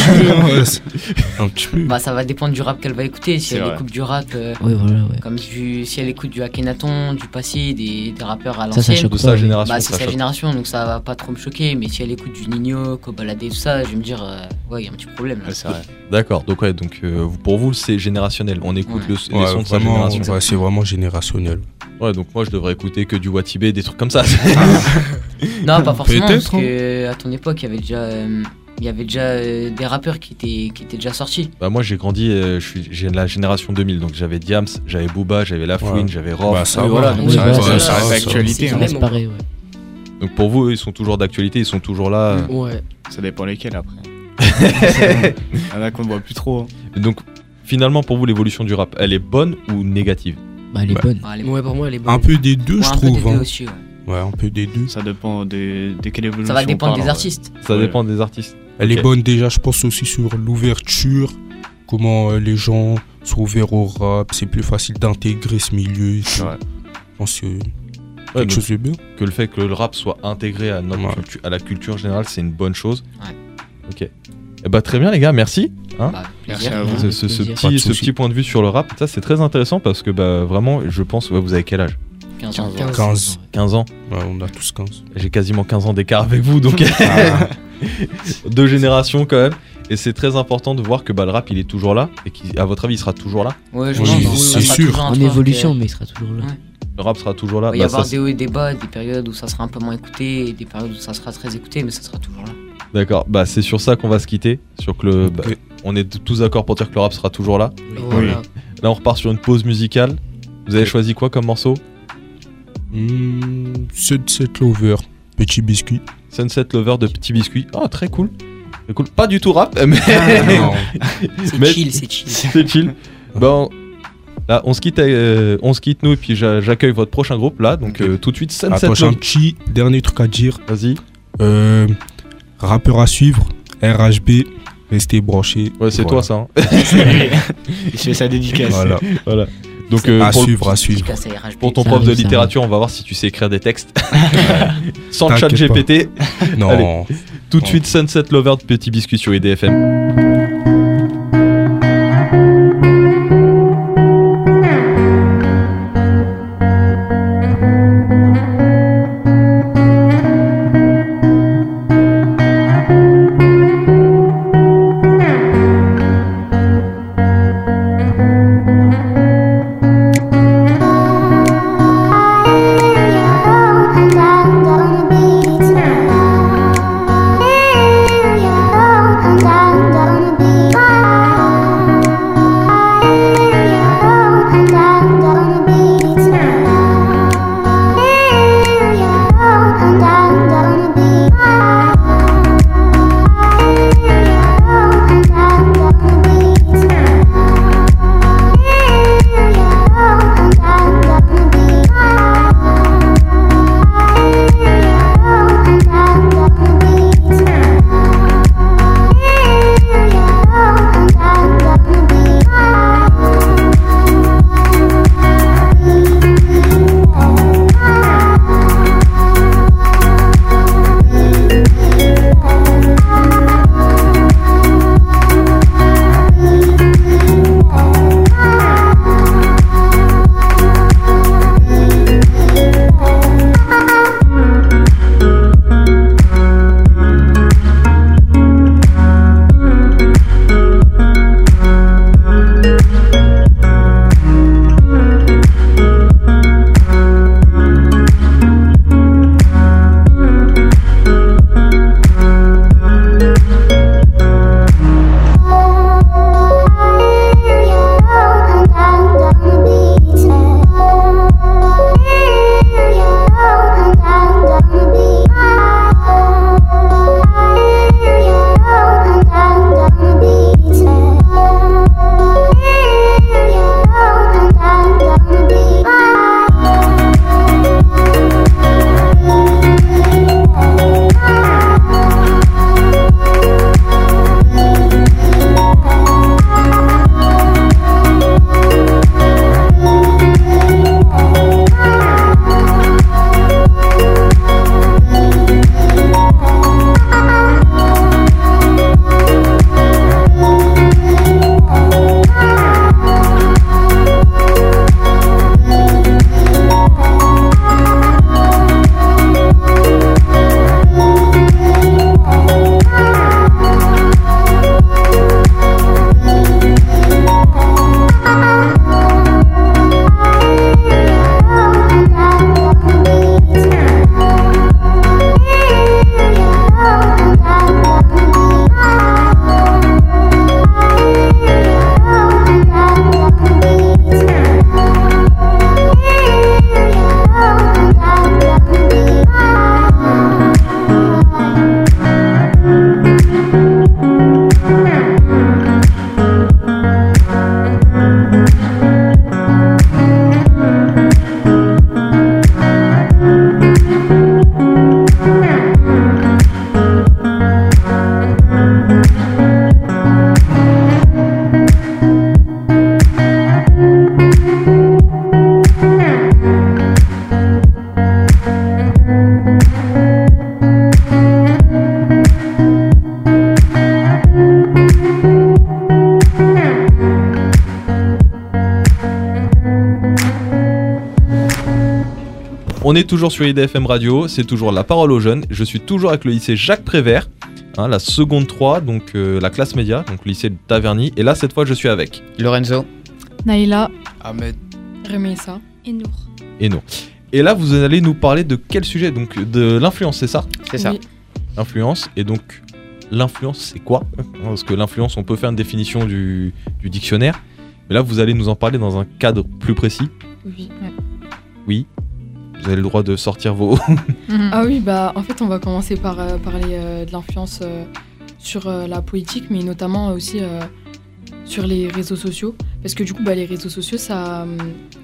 Un petit peu. Bah, ça va dépendre du rap qu'elle va écouter. Si c'est elle vrai. écoute du rap, euh, oui, voilà, ouais. comme du, si elle écoute du Akhenaton, du passé, des, des rappeurs à ça, ça l'ancienne, choque sa génération, bah, c'est ça sa choque. génération, donc ça va pas trop me choquer. Mais si elle écoute du Nino, Kobalade, tout ça, je vais me dire, euh, ouais, il y a un petit problème là. Ouais, c'est vrai. D'accord, donc ouais, donc euh, pour vous, c'est générationnel. On écoute ouais. le, ouais, les sons de sa vraiment, génération. Ouais, c'est vraiment générationnel. Ouais, donc moi, je devrais écouter que du Watibé, des trucs comme ça. Non, pas forcément, Peut-être, parce que à ton époque, il y avait déjà. Euh, Il y avait déjà euh, des rappeurs qui étaient, qui étaient déjà sortis. Bah moi j'ai grandi, euh, je suis, j'ai la génération deux mille, donc j'avais Diams, j'avais Booba, j'avais La Fouine, ouais. j'avais Rof. Bah ça oui, voilà, donc oui, ça reste, voilà, ça reste ça, d'actualité. ça, Hein. ça pareil, ouais. Donc pour vous, ils sont toujours d'actualité, ils sont toujours là. Ouais. Ça dépend lesquels après. Il y en a qu'on ne voit plus trop. Hein. Donc finalement pour vous l'évolution du rap, elle est bonne ou négative? Bah elle est bah, bonne. Ah, elle est... Ouais, pour moi elle est bonne. Un peu des deux, ouais, je un peu trouve. des deux Hein. aussi, ouais. Ouais, un peu des deux. Ça dépend de, de quelle évolution. Ça va dépendre on parle, des ouais. artistes. Ça ouais. dépend des artistes. Elle okay. est bonne déjà, je pense aussi sur l'ouverture, comment euh, les gens sont ouverts au rap, c'est plus facile d'intégrer ce milieu. C'est, ouais. Je pense que Ouais, quelque chose de bien. Que le fait que le rap soit intégré à, notre ouais. culture, à la culture générale, c'est une bonne chose. Ouais. Ok. Et bah très bien les gars, merci. Hein Bah, Merci à vous. ce, ce, ce, Plaisir. petit, ce petit point de vue sur le rap, ça c'est très intéressant parce que bah vraiment, je pense, ouais, vous avez quel âge? quinze ans. quinze. quinze ans. Ouais, on a tous quinze. J'ai quasiment quinze ans d'écart avec vous, donc deux générations quand même. Et c'est très important de voir que bah, le rap il est toujours là et qu'à votre avis il sera toujours là. Ouais, je Oui, pense que c'est ça sera sûr. toujours un En truc, évolution, euh, mais il sera toujours là. Ouais. Le rap sera toujours là. Il va y Bah, avoir ça, des hauts et des bas, des périodes où ça sera un peu moins écouté et des périodes où ça sera très écouté, mais ça sera toujours là. D'accord, bah c'est sur ça qu'on va se quitter. Sur que le, bah, Ok. on est tous d'accord pour dire que le rap sera toujours là. Voilà. Là on repart sur une pause musicale. Vous avez choisi quoi comme morceau? Mmh, Sunset Lover, Petit Biscuit. Sunset Lover de Petit Biscuit. Oh très cool. Très cool. Pas du tout rap, mais Non. C'est Mais- chill, c'est chill. c'est chill. Bon, là on se quitte, euh, on se quitte nous et puis j'a- j'accueille votre prochain groupe là. Donc euh, tout de suite Sunset Attends, j'ai un Lover. petit dernier truc à dire. Vas-y. Euh, rappeur à suivre, R H B, restez branchés. Ouais c'est Voilà. toi ça. Hein. Il fait sa dédicace. Voilà. Voilà. Donc C'est euh, à pour, le- suivre, à suivre. Dédicace à R H B. pour ton Ça prof de arrive, ça littérature, on va voir si tu sais écrire des textes. Sans chat T'inquiète G P T. Non. Allez. Tout de Non. suite Sunset Lover de Petit Biscuit sur I D F M. Down, down, down, est toujours sur I D F M Radio, c'est toujours la parole aux jeunes. Je suis toujours avec le lycée Jacques Prévert, hein, la seconde trois, donc euh, la classe média, donc le lycée de Taverny. Et là, cette fois, je suis avec Lorenzo, Naïla, Ahmed, Remessa et Nour. Et non. Et là, vous allez nous parler de quel sujet? Donc de l'influence, c'est ça? C'est ça. Oui. L'influence. Et donc, l'influence, c'est quoi? Parce que l'influence, on peut faire une définition du, du dictionnaire. Mais là, vous allez nous en parler dans un cadre plus précis. Oui. Oui. Vous avez le droit de sortir vos... Ah oui, bah en fait, on va commencer par euh, parler euh, de l'influence euh, sur euh, la politique, mais notamment aussi euh, sur les réseaux sociaux. Parce que du coup, bah, les réseaux sociaux, ça... euh,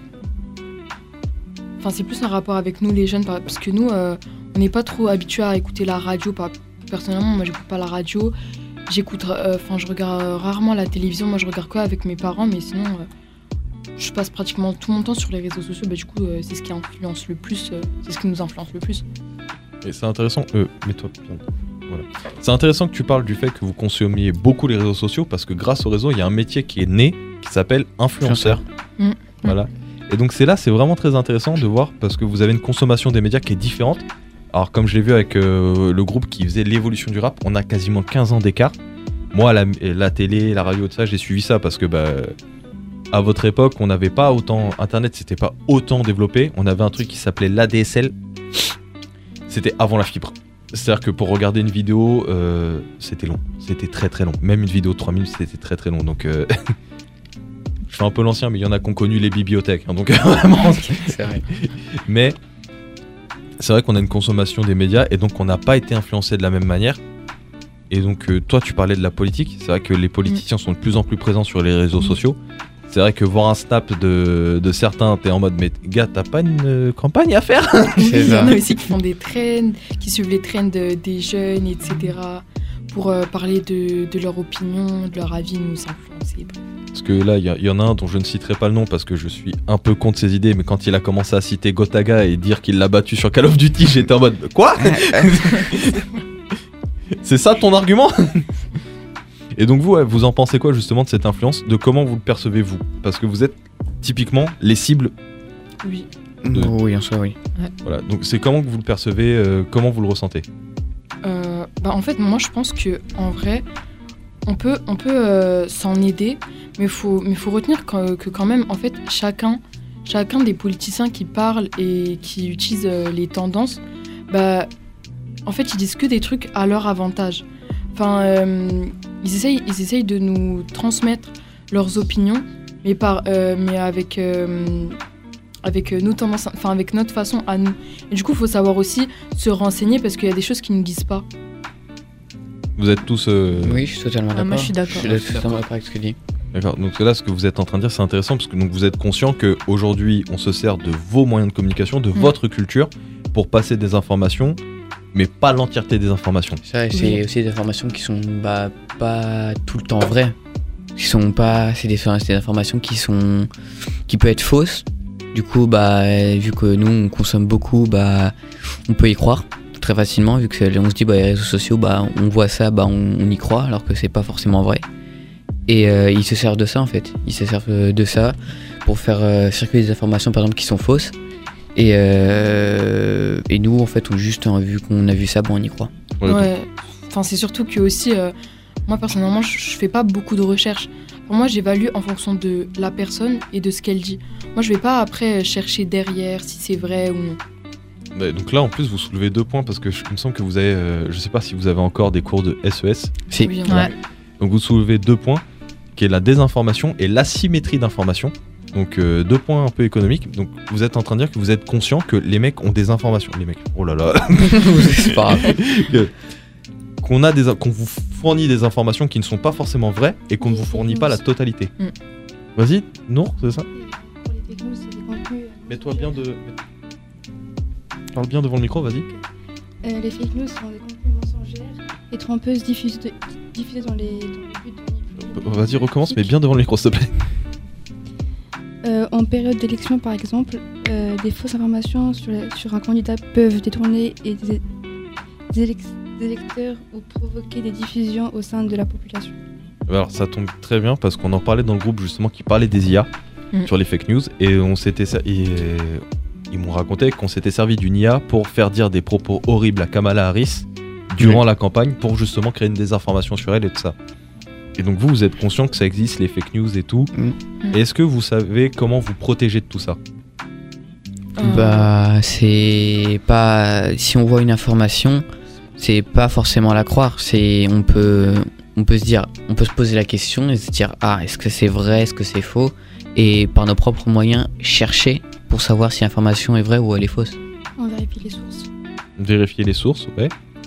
Enfin, c'est plus un rapport avec nous, les jeunes, parce que nous, euh, on n'est pas trop habitués à écouter la radio. Pas- Personnellement, moi, j'écoute pas la radio. J'écoute... euh, Enfin, je regarde rarement la télévision. Moi, je regarde quoi avec mes parents, mais sinon... euh, je passe pratiquement tout mon temps sur les réseaux sociaux, bah, du coup euh, c'est ce qui influence le plus, euh, c'est ce qui nous influence le plus. Et c'est intéressant, euh, mets-toi bien. Voilà. C'est intéressant que tu parles du fait que vous consommiez beaucoup les réseaux sociaux parce que grâce au réseau, il y a un métier qui est né qui s'appelle influenceur. Mmh. Voilà. Et donc c'est là, c'est vraiment très intéressant de voir parce que vous avez une consommation des médias qui est différente. Alors comme je l'ai vu avec euh, le groupe qui faisait l'évolution du rap, on a quasiment quinze ans d'écart. Moi, la, la télé, la radio, tout ça, j'ai suivi ça parce que bah, à votre époque, on n'avait pas autant... Internet, c'était pas autant développé. On avait un truc qui s'appelait l'A D S L. C'était avant la fibre. C'est-à-dire que pour regarder une vidéo, euh, c'était long. C'était très très long. Même une vidéo de trois minutes, c'était très très long. Donc, euh, je fais un peu l'ancien, mais il y en a qui ont connu les bibliothèques. Hein, donc, vraiment... C'est vrai. Mais c'est vrai qu'on a une consommation des médias et donc on n'a pas été influencé de la même manière. Et donc, euh, toi, tu parlais de la politique. C'est vrai que les politiciens sont de plus en plus présents sur les réseaux sociaux. C'est vrai que voir un snap de, de certains, t'es en mode, mais gars, t'as pas une euh, campagne à faire? Oui, il y en a aussi qui font des trends, qui suivent les trends de- des jeunes, et cetera. Pour euh, parler de, de leur opinion, de leur avis, nous influencer. bref. Parce que là, il y, a- il y en a un dont je ne citerai pas le nom parce que je suis un peu contre ses idées, mais quand il a commencé à citer Gotaga et dire qu'il l'a battu sur Call of Duty, j'étais en mode, quoi? C'est ça ton argument? Et donc vous, ouais, vous en pensez quoi justement de cette influence? De comment vous le percevez vous? Parce que vous êtes typiquement les cibles. Oui. de- Oui, en soi, oui. Ouais. Voilà, donc c'est comment que vous le percevez, euh, comment vous le ressentez? Euh, bah, en fait, moi, je pense que en vrai, on peut, on peut euh, s'en aider, mais faut, mais faut retenir que, que quand même, en fait, chacun, chacun des politiciens qui parlent et qui utilisent euh, les tendances, bah, en fait, ils disent que des trucs à leur avantage. Enfin, euh, ils essayent, ils essayent de nous transmettre leurs opinions, mais par, euh, mais avec. euh, avec nos tendances, enfin avec notre façon à nous. Et du coup, il faut savoir aussi se renseigner parce qu'il y a des choses qu'ils ne disent pas. Vous êtes tous... euh, Oui, je suis totalement Ah, d'accord. moi, je suis d'accord. Je suis totalement d'accord avec ce que tu dis. D'accord, donc là, ce que vous êtes en train de dire, c'est intéressant parce que donc, vous êtes conscient qu'aujourd'hui, on se sert de vos moyens de communication, de Mm. votre culture, pour passer des informations, mais pas l'entièreté des informations. Ça, et c'est Oui. aussi des informations qui sont bah, pas tout le temps vraies. Qui sont pas, c'est des, c'est des informations qui sont, qui peuvent être fausses. Du coup, bah, vu que nous on consomme beaucoup, bah, on peut y croire très facilement. Vu que c'est- on se dit bah les réseaux sociaux, bah, on voit ça, bah, on, on y croit, alors que c'est pas forcément vrai. Et euh, ils se servent de ça en fait. Ils se servent euh, de ça pour faire euh, circuler des informations par exemple qui sont fausses. Et, euh, et nous en fait, on juste hein, vu qu'on a vu ça, bah, on y croit. Ouais. Enfin, c'est surtout que aussi, euh, moi personnellement, je, je fais pas beaucoup de recherches. Pour moi, j'évalue en fonction de la personne et de ce qu'elle dit. Moi, je vais pas après chercher derrière si c'est vrai ou non. Ouais, donc là, en plus, vous soulevez deux points parce que je- il me semble que vous avez, euh, je sais pas si vous avez encore des cours de S E S. Si. Oui, Voilà. Donc vous soulevez deux points, qui est la désinformation et l'asymétrie d'information. Donc euh, deux points un peu économiques. Donc vous êtes en train de dire que vous êtes conscient que les mecs ont des informations. Les mecs, oh là là. C'est pas grave. Que- qu'on a des, qu'on vous fournit des informations qui ne sont pas forcément vraies et qu'on ne vous fournit pas la totalité. Mm. Vas-y, Nour, c'est ça? Pour les technos, c'est des contenus. Mets-toi bien de. Parle bien devant le micro, vas-y. Euh, les fake news sont des contenus mensongères et trompeuses diffusées, de- diffusées dans, les, dans le but de manipuler. Vas-y, recommence, mais bien devant le micro, s'il te plaît. Euh, en période d'élection, par exemple, euh, des fausses informations sur, la- sur un candidat peuvent détourner et des, des élec- des électeurs ou provoquer des diffusions au sein de la population. Alors ça tombe très bien parce qu'on en parlait dans le groupe justement qui parlait des I A Mm. sur les fake news et on s'était ça- et ils m'ont raconté qu'on s'était servi d'une I A pour faire dire des propos horribles à Kamala Harris durant mmh. la campagne pour justement créer une désinformation sur elle et tout ça. Et donc vous, vous êtes conscient que ça existe, les fake news et tout. Mmh. Et est-ce que vous savez comment vous protéger de tout ça ? Bah, c'est pas... Si on voit une information, c'est pas forcément la croire. C'est... On peut... On peut se dire... On peut se poser la question et se dire « Ah, est-ce que c'est vrai ? Est-ce que c'est faux ?» Et par nos propres moyens, chercher pour savoir si l'information est vraie ou elle est fausse. On vérifie les sources. Vérifier les sources, ouais.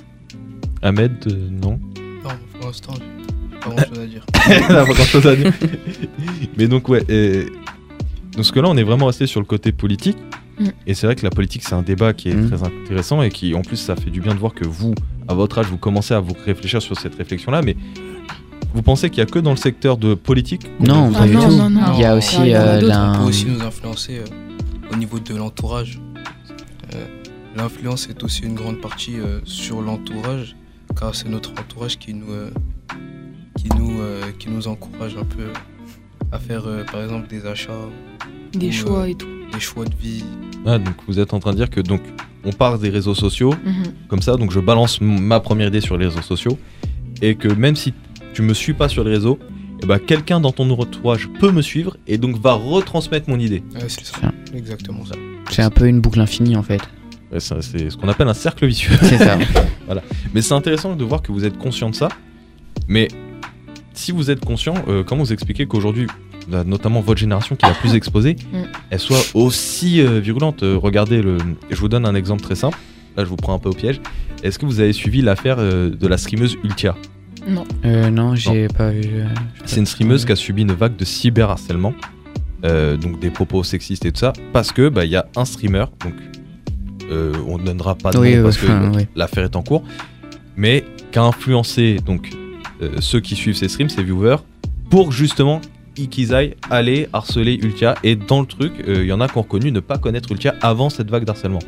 Ahmed, euh, non. Non, pour l'instant, j'ai pas grand chose à dire. pas grand chose à dire. Mais donc, ouais. Et... Donc, ce que là, on est vraiment resté sur le côté politique. Mm. Et c'est vrai que la politique, c'est un débat qui est mm. très intéressant et qui, en plus, ça fait du bien de voir que vous, à votre âge, vous commencez à vous réfléchir sur cette réflexion-là. Mais vous pensez qu'il n'y a que dans le secteur de politique ? Non, pas ah, du non, tout. Non, non. Il y a aussi il y euh, la... On peut aussi nous influencer euh, au niveau de l'entourage. Euh, l'influence est aussi une grande partie euh, sur l'entourage, car c'est notre entourage qui nous, euh, qui nous, euh, qui nous encourage un peu à faire, euh, par exemple, des achats. Des ou, choix euh, et tout. Des choix de vie. Ah, donc vous êtes en train de dire que donc on part des réseaux sociaux, mm-hmm. comme ça, donc je balance m- ma première idée sur les réseaux sociaux, et que même si tu me suis pas sur les réseaux, eh ben, quelqu'un dans ton entourage peut me suivre et donc va retransmettre mon idée. Ouais, c'est ça, exactement ça. C'est un peu une boucle infinie en fait. Ouais, ça, c'est ce qu'on appelle un cercle vicieux. C'est ça. Voilà. Mais c'est intéressant de voir que vous êtes conscient de ça. Mais si vous êtes conscient, euh, comment vous expliquez qu'aujourd'hui, là, notamment votre génération qui est la plus exposée, mm. elle soit aussi euh, virulente. Euh, regardez, le... je vous donne un exemple très simple. Là, je vous prends un peu au piège. Est-ce que vous avez suivi l'affaire euh, de la streameuse Ultia ? Non. Euh, non, j'ai non. pas vu. Euh, c'est une streameuse qui a subi une vague de cyberharcèlement, euh, donc des propos sexistes et tout ça, parce que bah il y a un streamer, donc euh, on ne donnera pas de oui, nom euh, parce enfin, que oui. l'affaire est en cours, mais qui a influencé donc euh, ceux qui suivent ses streams, ses viewers, pour justement qu'ils aillent aller harceler Ultia. Et dans le truc, il euh, y en a qui ont reconnu ne pas connaître Ultia avant cette vague d'harcèlement.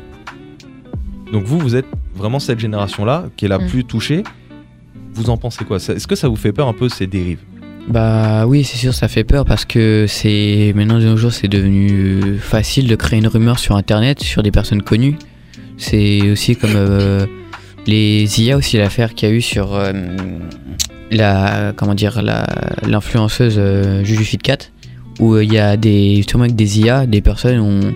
Donc vous, vous êtes vraiment cette génération-là qui est la mmh. plus touchée. Vous en pensez quoi ? Est-ce que ça vous fait peur un peu ces dérives ? Bah oui, c'est sûr, ça fait peur parce que c'est maintenant de nos jours, c'est devenu facile de créer une rumeur sur Internet, sur des personnes connues. C'est aussi comme euh, les I A aussi, l'affaire qu'il y a eu sur euh, la comment dire la l'influenceuse euh, Juju Fitcat, où il euh, y a des justement avec des I A, des personnes ont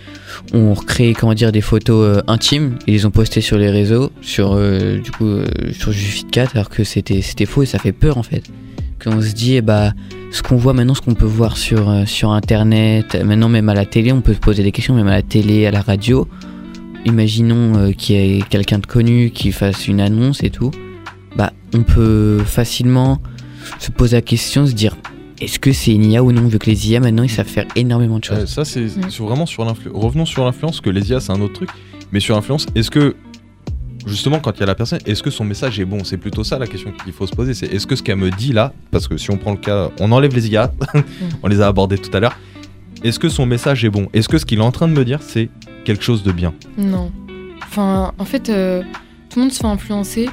ont recréé comment dire des photos euh, intimes et les ont postées sur les réseaux sur euh, du coup euh, sur Juju Fitcat, alors que c'était c'était faux et ça fait peur en fait. Qu'on se dit eh bah ce qu'on voit maintenant, ce qu'on peut voir sur euh, sur internet, maintenant même à la télé, on peut se poser des questions, même à la télé, à la radio. Imaginons euh, qu'il y ait quelqu'un de connu qui fasse une annonce et tout, bah on peut facilement se poser la question, se dire est-ce que c'est une I A ou non, vu que les I A maintenant ils savent faire énormément de choses. Euh, ça c'est mmh. sur, vraiment sur l'influence. Revenons sur l'influence, que les I A c'est un autre truc, mais sur l'influence, est-ce que justement quand il y a la personne, est-ce que son message est bon ? C'est plutôt ça la question qu'il faut se poser, c'est est-ce que ce qu'elle me dit là, parce que si on prend le cas, on enlève les I A, mmh. on les a abordés tout à l'heure, est-ce que son message est bon ? Est-ce que ce qu'il est en train de me dire c'est quelque chose de bien ? Non. Enfin, en fait, euh, tout le monde se fait influencer.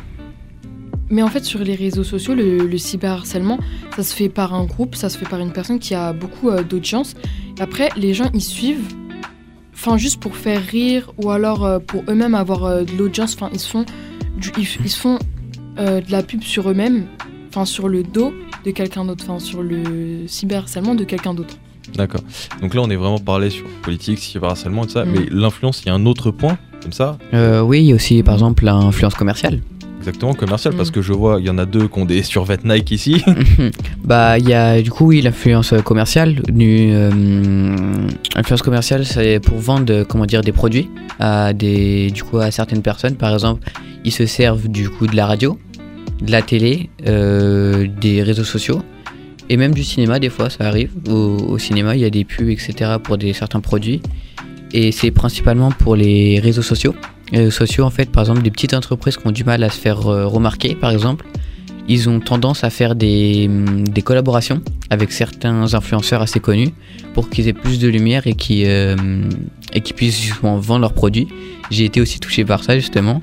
Mais en fait, sur les réseaux sociaux, le, le cyberharcèlement, ça se fait par un groupe, ça se fait par une personne qui a beaucoup euh, d'audience. Et après, les gens, ils suivent, enfin, juste pour faire rire, ou alors euh, pour eux-mêmes avoir euh, de l'audience. Enfin, ils se font, du, ils, ils se font euh, de la pub sur eux-mêmes, enfin, sur le dos de quelqu'un d'autre, enfin, sur le cyberharcèlement de quelqu'un d'autre. D'accord. Donc là, on est vraiment parlé sur politique, cyberharcèlement et tout ça, Mmh. mais l'influence, il y a un autre point, comme ça ? Euh, oui, il y a aussi, par exemple, l'influence commerciale. Exactement, commercial, Mm. parce que je vois, il y en a deux qui ont des survêtements Nike ici. Bah, il y a du coup, oui, l'influence commerciale. Du, euh, l'influence commerciale, c'est pour vendre, comment dire, des produits à des, du coup, à certaines personnes. Par exemple, ils se servent du coup de la radio, de la télé, euh, des réseaux sociaux, et même du cinéma. Des fois, ça arrive. Au, au cinéma, il y a des pubs, et cetera pour des certains produits. Et c'est principalement pour les réseaux sociaux. Les réseaux sociaux, en fait, par exemple, des petites entreprises qui ont du mal à se faire euh, remarquer, par exemple, ils ont tendance à faire des, des collaborations avec certains influenceurs assez connus pour qu'ils aient plus de lumière et qu'ils, euh, et qu'ils puissent justement vendre leurs produits. J'ai été aussi touché par ça, justement.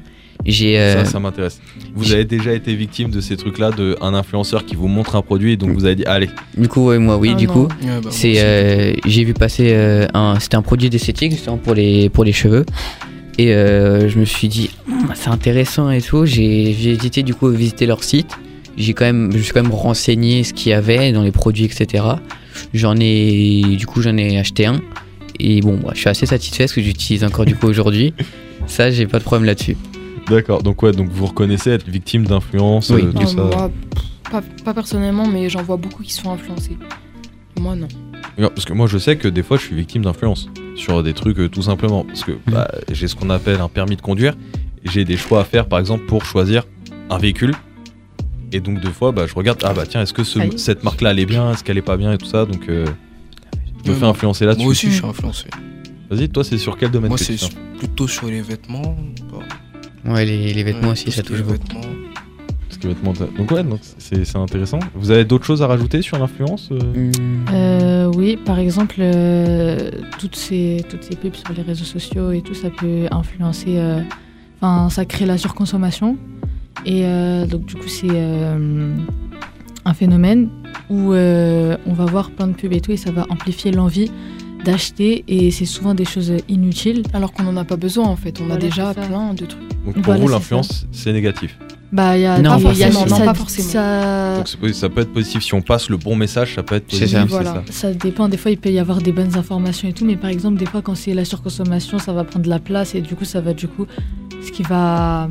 J'ai, euh, Ça, ça m'intéresse. Vous avez déjà été victime de ces trucs-là, d'un influenceur qui vous montre un produit et donc vous avez dit allez. Du coup, ouais, moi, oui, Ah du non. coup, Ouais, bah, c'est, moi aussi. euh, j'ai vu passer euh, un, c'était un produit d'esthétique justement pour les pour les cheveux, et euh, je me suis dit Hum, c'est intéressant et tout. J'ai, j'ai hésité du coup à visiter leur site. J'ai quand même, je me suis quand même renseigné ce qu'il y avait dans les produits, et cetera. J'en ai, du coup, j'en ai acheté un, et bon, moi, je suis assez satisfait parce que j'utilise encore du coup aujourd'hui. Ça, j'ai pas de problème là-dessus. D'accord, donc ouais, donc vous reconnaissez être victime d'influence, Oui. euh, tout Non, ça. moi, pff, pas, pas personnellement, mais j'en vois beaucoup qui se font influencer. Moi, non. Non, parce que moi je sais que des fois je suis victime d'influence sur des trucs euh, tout simplement parce que bah, j'ai ce qu'on appelle un permis de conduire et j'ai des choix à faire par exemple pour choisir un véhicule et donc deux fois bah, je regarde ah bah tiens est-ce que ce- Aïe. cette marque là elle est bien, est-ce qu'elle est pas bien et tout ça donc euh, je me Ouais, fais influencer là-dessus. Moi aussi, je suis influencé. Vas-y, toi c'est sur quel domaine Moi, que c'est tu sur- plutôt sur les vêtements. Bah. Ouais, les, les vêtements Ouais, aussi, tout ça ce qui est touche beaucoup. vêtements. Parce que vêtements, t'as- donc ouais, donc c'est c'est intéressant. Vous avez d'autres choses à rajouter sur l'influence euh Euh, oui, par exemple, euh, toutes, ces, toutes ces pubs sur les réseaux sociaux et tout, ça peut influencer. euh, Enfin, ça crée la surconsommation. Et euh, donc, du coup, c'est euh, un phénomène où euh, on va voir plein de pubs et tout, et ça va amplifier l'envie d'acheter. Et c'est souvent des choses inutiles. Alors qu'on n'en a pas besoin en fait, on Voilà, a déjà c'est ça. plein de trucs. Donc pour Voilà, vous c'est l'influence c'est négatif. Bah, il y a. Non, il y a- forcément, non, ça- pas forcément. ça- Donc c'est- ça peut être positif si on passe le bon message, ça peut être C'est positif. ça. c'est Voilà, ça. ça dépend. Des fois, il peut y avoir des bonnes informations et tout, mais par exemple, des fois, quand c'est la surconsommation, ça va prendre de la place et du coup, ça va du coup, ce qui va,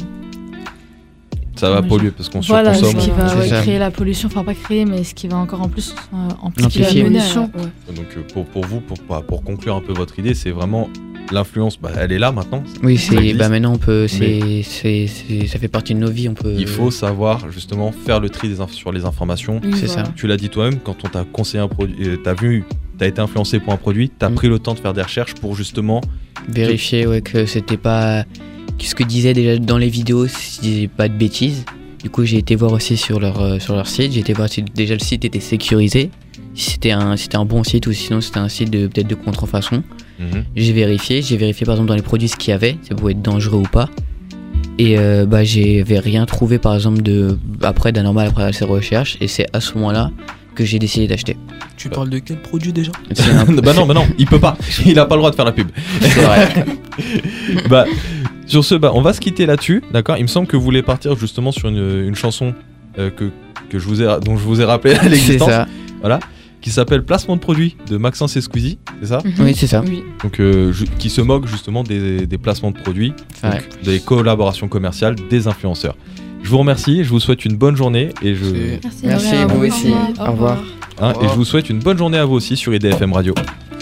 Ça va Comment polluer dire parce qu'on voilà, surconsomme. ce qui va C'est ouais, ça. créer la pollution, enfin pas créer, mais ce qui va encore en plus euh, amplifier la Amplifier. pollution. Ouais. Donc euh, pour, pour vous, pour, pour, pour conclure un peu votre idée, c'est vraiment l'influence, bah, elle est là maintenant. Oui, Ça c'est existe. bah maintenant on peut, Mais c'est, c'est, c'est- ça fait partie de nos vies, on peut. il faut savoir justement faire le tri des inf- sur les informations. Oui, C'est voilà. ça. Tu l'as dit toi-même, quand on t'a conseillé un produit, euh, t'as vu, t'as été influencé pour un produit, t'as Mm. pris le temps de faire des recherches pour justement Vérifier ouais, que c'était pas. que ce que disaient déjà dans les vidéos, si disaient pas de bêtises. Du coup, j'ai été voir aussi sur leur, euh, sur leur site, j'ai été voir si déjà le site était sécurisé, si c'était un, si c'était un bon site ou sinon c'était un site de, peut-être de contrefaçon. Mhm. J'ai vérifié, j'ai vérifié par exemple dans les produits ce qu'il y avait, ça pouvait être dangereux ou pas. Et euh, bah, j'avais rien trouvé par exemple de, après d'anormal après ces recherches, et c'est à ce moment-là que j'ai décidé d'acheter. Tu parles de quel produit déjà C'est un- bah non, bah non, il peut pas, il a pas le droit de faire la pub. C'est vrai. Bah, sur ce, bah, on va se quitter là-dessus, d'accord. Il me semble que vous voulez partir justement sur une, une chanson euh, que, que je vous ai, dont je vous ai rappelé à l'existence, C'est ça. voilà, qui s'appelle Placement de produit de Maxence et Squeezie, c'est ça? Oui, c'est ça. Oui. Donc, euh, je- qui se moque justement des, des placements de produits, donc Ouais. des collaborations commerciales des influenceurs. Je vous remercie, je vous souhaite une bonne journée et je, Merci, Merci, Laura. vous Au aussi. revoir. Au revoir. hein, et je vous souhaite une bonne journée à vous aussi sur I D F M Radio.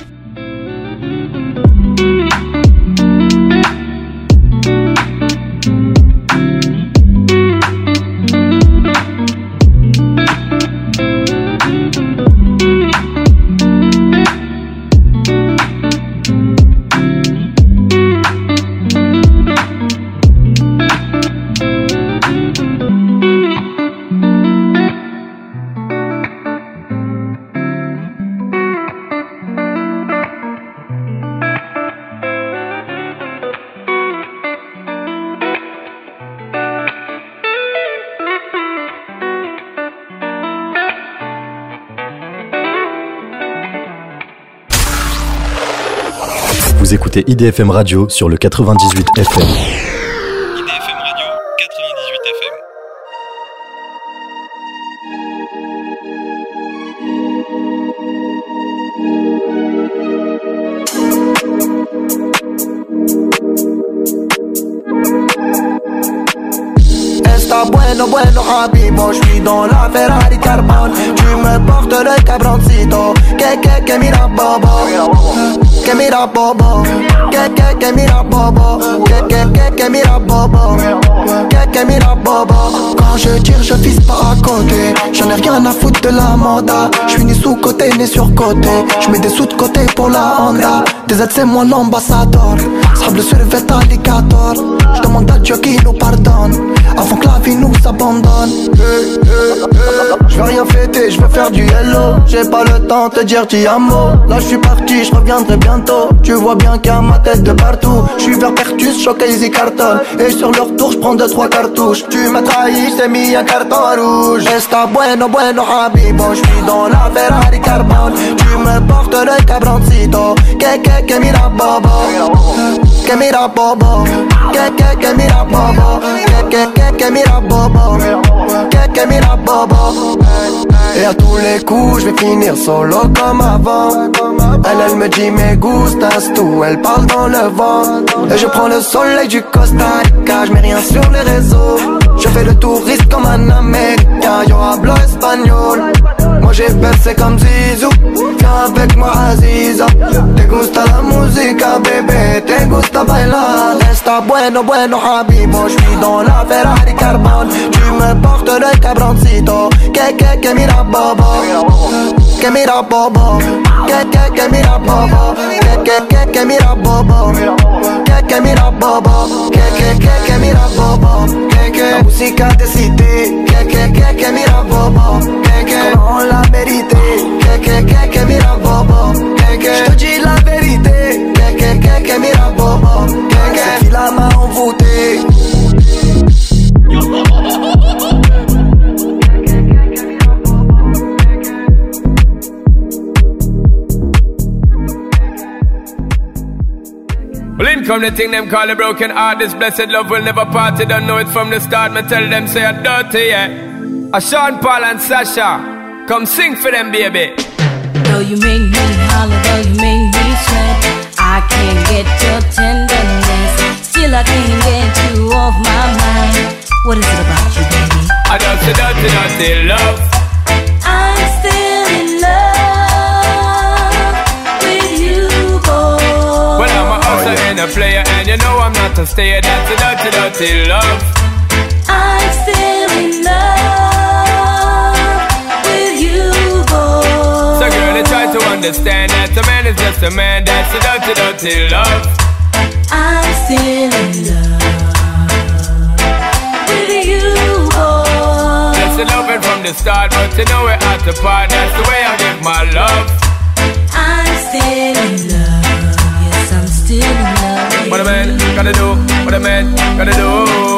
Vous écoutez I D F M Radio sur le quatre-vingt-dix-huit F M. I D F M Radio quatre-vingt-dix-huit F M. Está bueno, bueno, Habibo, je suis dans la Ferrari carbone. Tu me portes le cabroncito, que que que mira bobo, que mira bobo, que que que mira bobo, que que que que mira bobo, que que mira bobo. Quand je tire, je vise pas à côté. J'en ai rien à foutre de la moda. Je suis ni sous côté ni sur côté. Je mets des sous de côté pour la Honda. Des Z c'est moi l'ambassadeur. Sable sur le vet alligator. Je demande à Dieu qu'il nous pardonne avant que la vie nous abandonne. m'abandonne. Je veux rien fêter, je veux faire du hello. J'ai pas le temps de te dire ti amo. Là je suis parti, je reviendrai bientôt. Tu vois bien qu'il y a ma tête de partout. Je suis vers Pertus, choc easy carton. Et sur leur tour je prends deux trois cartouches. Tu m'as trahi, j't'ai mis un carton rouge. Esta bueno, bueno, habibo. Je suis dans la Ferrari carbone. Tu me portes le cabroncito. Que que que mira bobo. Que mira bobo. Que que que mira bobo. Que que que que mira bobo. Que que mira bobo. Et à tous les coups, je vais finir solo comme avant. Elle, elle me dit me gustas tout, elle parle dans le vent. Et je prends le soleil du Costa Rica, je mets rien sur les réseaux. Je fais le touriste comme un américain, yo hablo espagnol. Moi j'ai baissé comme Zizou, viens avec moi Aziza. Te gusta la musica, bébé, te gusta bailar. Esta bueno, bueno, habibo, je suis dans la Ferrari carbone. Tu me portes le cabroncito, que que que mira bobo. Que mira bobo, que que que mira bobo. Que que que que mira bobo. Que que mira bobo. Que que que que mira bobo. Que que la musica de cité. Que que que que mira bobo. Que que comment la vérité. Que que que que mira bobo. Que que je te dis la vérité. Que que que que mira bobo. Que que cette fille là m'a envoûté. Well, in come the thing them call a broken heart. This blessed love will never part. They don't know it from the start. Me tell them say I'm dirty, yeah. A Sean Paul and Sasha, come sing for them, baby. Though you make me holler, though you make me sweat, I can't get your tenderness. Still I can't get you off my mind. What is it about you, baby? I don't say dirty, dirty love. I'm still in love with you, boy. Well, I'm a hustler and a player, and you know I'm not a stayer. That's a dirty, dirty love. I'm still in love with you, boy. So girl, they try to understand that a man is just a man. That's a dirty, dirty love. I'm still in love with you, boy. That's the loving from the start, but you know we're at the part. That's the way I give my love. I'm still in love. Yes, I'm still in love. What a man gotta do, what a man gotta do.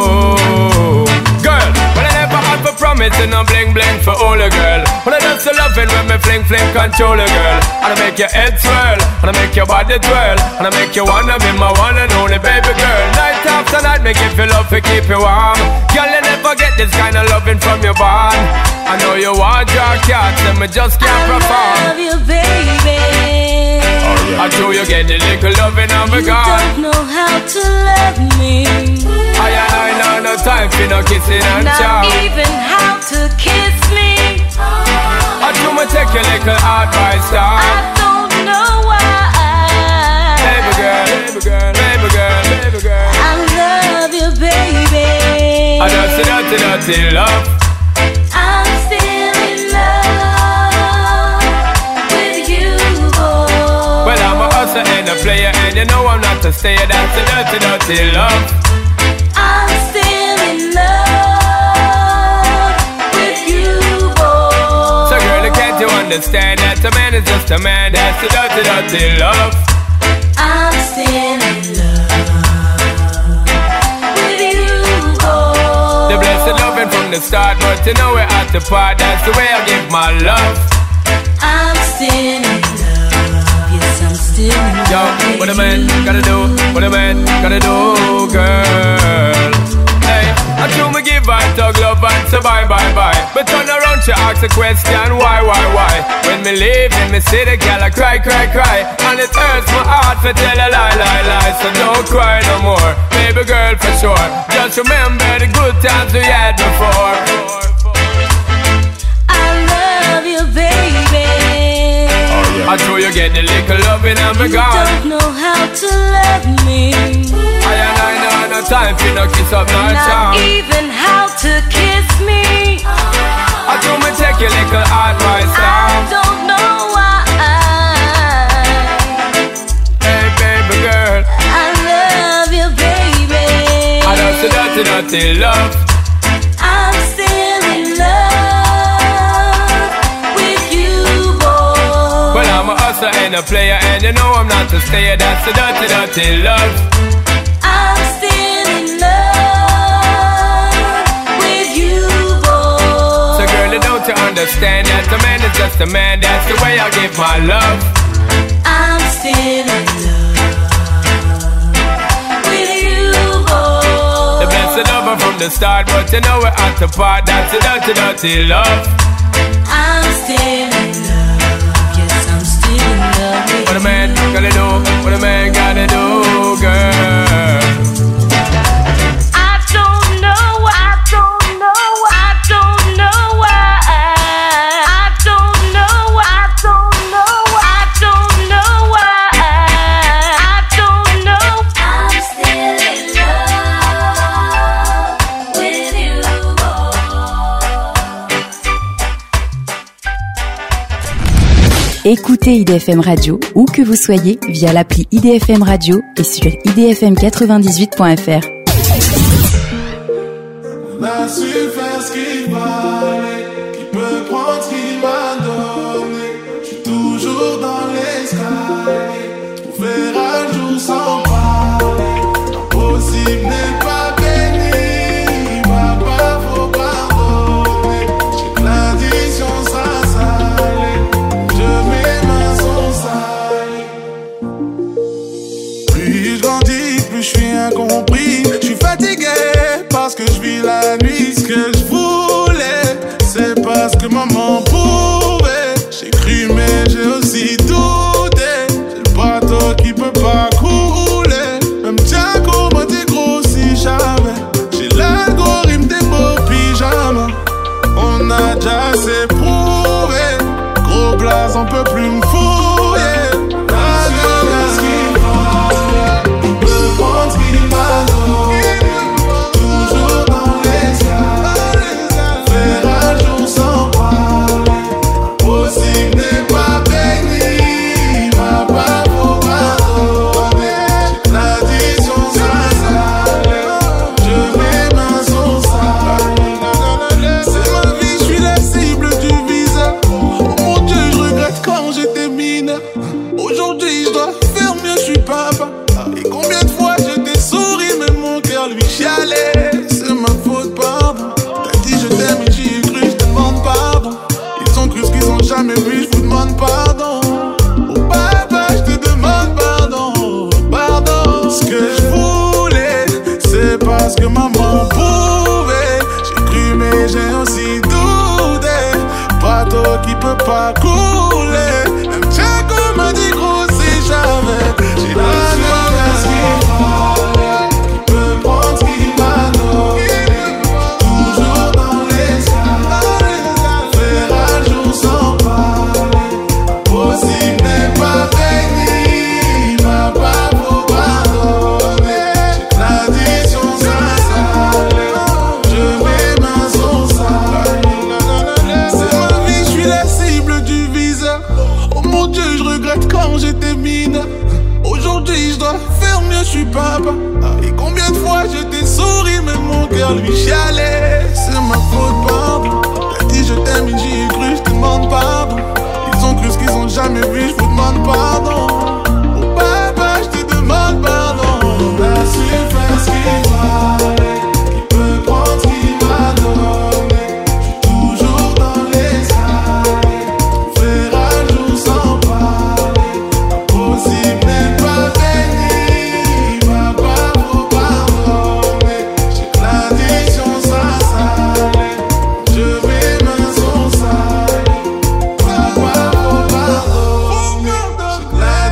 Girl, well I never had for promising no bling bling for all a girl. Well I just loving when me fling fling control a girl. And I make your head swirl, and I make your body twirl, and I make you wanna be my one and only baby girl. Night after night, make you feel love to keep you warm. Girl, you never get this kind of loving from your bond. I know you want your cats, and me just can't perform. I love you, baby. I know you get the little loving of a You God. don't know how to love me. I and I know no time for no kissing and chow. Not even how to kiss me. I do me take your little advice, dog. I don't know why. Baby girl, baby girl, baby girl, baby girl. I love you, baby. I just see dirty, dirty love. I'm still in love with you, boy. Well, I'm a hustler and a player, and you know I'm not a stayer. That's a dirty, dirty love. I'm still in love with you, boy. So girl, can't you understand that a man is just a man? That's a dirty, dirty love. I'm still in love with you, boy. The blessed loving from the start, but you know we're at the part. That's the way I give my love. I'm still in love. Yes, I'm still in love. Yo, what a man gotta do, what a man gotta do, girl. Hey, I do me give and tug love and say bye, bye, bye. But turn around, she ask a question, why, why, why? When me leave in me city, girl, I cry, cry, cry. And it hurts my heart to tell a lie, lie, lie. So don't cry no more, baby girl, for sure. Just remember the good times we had before. I love you, baby. I know you get the little loving and be You gone. don't know how to love me. I and I know no time for no kiss up, no Not charm. even how to kiss me. I do me take your little advice I down. don't know why. Hey baby girl, I love you, baby. I don't see dirty, dirty love. I'm I'm a hustler and a player, and you know I'm not a stayer. That's the dirty, dirty love. I'm still in love with you, boy. So girl, you don't you understand that a man is just a man. That's the way I give my love. I'm still in love with you, boy. The blessed lover from the start, but you know we're at the part. That's the dirty, dirty love. I'm still in love. Yes, I'm still in love with What a man gotta do, what a man gotta do, girl. I don't know, I don't know, I don't know why. I don't know, I don't know, I don't know why. I don't know. I'm still in love with you, Écoutez I D F M Radio où que vous soyez via l'appli I D F M Radio et sur i d f m quatre-vingt-dix-huit point f r. On a su faire ce qu'il fallait, qui peut prendre ce qu'il m'a donné. Je suis toujours dans l'escalier, pour faire un jour sans parler. L'impossible n'est pas béni, papa faut pardonner. J'ai que l'addition sera salée, je mes mains sont salées. Plus je grandis, plus je suis incompris. Je suis fatigué parce que je vis la nuit. Ce que je voulais, c'est parce que maman pouvait. J'ai cru mais j'ai aussi douté. J'ai le bateau qui peut pas couler. Même Tiago m'a dit gros si jamais. J'ai l'algorithme des beaux pyjamas. On a déjà assez prouvé. Gros blaze, on peut plus me fouiller. Aujourd'hui je dois faire mieux, je suis papa. Et combien de fois je t'ai souri, mais mon cœur lui chialait. C'est ma faute, pardon. T'as dit je t'aime et j'y ai cru, je te demande pardon. Ils ont cru ce qu'ils ont jamais vu, je vous demande pardon. Oh papa, je te demande pardon, pardon. Ce que je voulais, c'est parce que maman pouvait. J'ai cru mais j'ai aussi douté. Bateau qui peut pas couler. Même Tiago m'a dit gros si jamais. J'ai la ce qu'il fallait, qui peut prendre ce qu'il m'a donné. Toujours dans l'escalier, faire un jour sans parler. Possible n'est pas béni, papa faut pardonner. J'ai l'addition ça salée, je mes mains sont salées. C'est ma vie, je suis la cible du viseur. Oh mon Dieu, je regrette quand j'étais mineur. Aujourd'hui, je dois faire mieux, je suis papa. Et combien de fois je t'ai souri, mais mon cœur lui chialait. C'est ma faute, pardon. T'as dit je t'aime et j'y ai cru, je te demande pardon. Ils ont cru ce qu'ils ont jamais vu, je vous demande pardon. Oh papa, je te demande pardon. T'as su faire ce qu'il fallait, qui peut prendre ce qu'il m'a donné. Toujours dans l'escalier, faire un jour sans parler. Impossible n'est pas béni, papa faut pardonner. J'ai que l'addition ça salée, je mes mains sont salées. Papa faut pardonner, j'ai que l'addition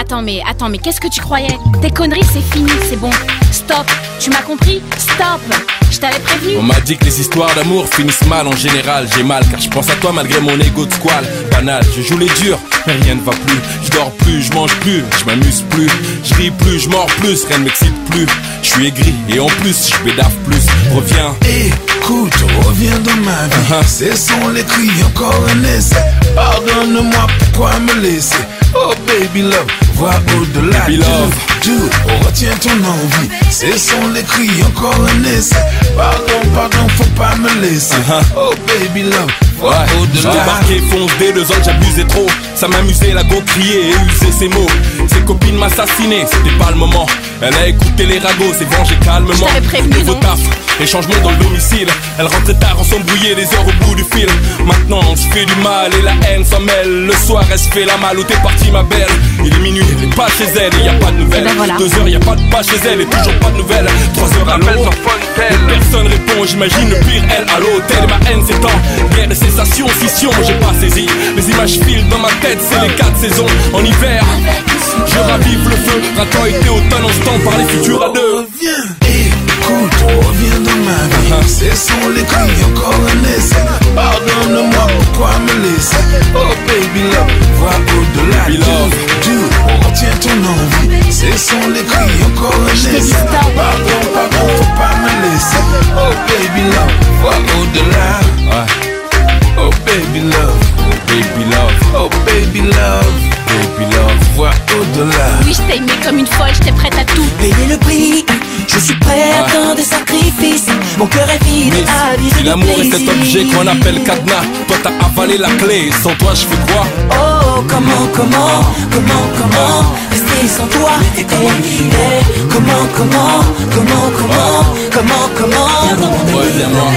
attends, mais attends, mais qu'est-ce que tu croyais? Tes conneries, c'est fini, c'est bon. Stop, tu m'as compris? Stop, je t'avais prévenu. On m'a dit que les histoires d'amour finissent mal en général. J'ai mal car je pense à toi malgré mon ego de squale. Banal, je joue les durs, mais rien ne va plus. Je dors plus, je mange plus, je m'amuse plus. Je ris plus, je mords plus, rien ne m'excite plus. Je suis aigri et en plus, je bédave plus. Reviens. Écoute, reviens dans ma vie. Uh-huh. Ce sont les cris, encore un essai. Pardonne-moi, pourquoi me laisser? Oh baby love, vois au-delà. Baby love, du retiens ton envie. Ce sont les cris, encore un essai. Pardon, pardon, faut pas me laisser. Uh-huh. Oh baby love, vois ouais. au-delà. J'ai débarqué, fonce dès deux ans que j'abusais trop. Ça m'amusait la go crier et user ses mots. Ses copines m'assassinaient, c'était pas le moment. Elle a écouté les ragots, s'est vengée calmement. Je t'avais prévenu, nouveau taf, et changement dans le domicile. Elle rentrait tard, on s'embrouillait les heures au bout du fil. Maintenant on se fait du mal et la haine s'en mêle. Le soir elle se fait la malle, où t'es partie ma belle. Il est minuit, elle est pas chez elle et y a pas de nouvelles. Ben voilà. Deux heures, y a pas de pas chez elle et toujours pas de nouvelles. Trois heures à l'eau, personne répond, j'imagine le pire, elle à l'hôtel. Ma haine s'étend, guerre et cessation, scission, j'ai pas saisi. Les images filent dans ma tête, c'est les quatre saisons. En hiver, je ravive le feu. Printemps, été, automne, on se tend par les futurs à deux. Reviens, écoute, reviens dans ma vie. Uh-huh. Ce sont les cris, encore un essai. Pardonne-moi, pourquoi me laisser? Oh baby love, vois au-delà. Baby love, du retiens ton envie. Ce sont les cris, encore un essai. Pardon, pardon, faut pas me laisser. Oh baby love, vois au-delà. Ouais. Oh baby love, oh baby love, oh baby love, baby love, vois au-delà. Oui, je t'ai aimé comme une folle, j'étais prête à tout. Payer le prix, je suis prêt à ouais. tant de sacrifices. Mon cœur est vide, avide si de l'amour est plaisir. cet objet qu'on appelle cadenas, toi t'as avalé la clé, sans toi je fais quoi? Oh, comment, comment, comment, comment rester sans toi? Et, et, et, comment, comment, comment, comment, comment, comment Reviens-moi.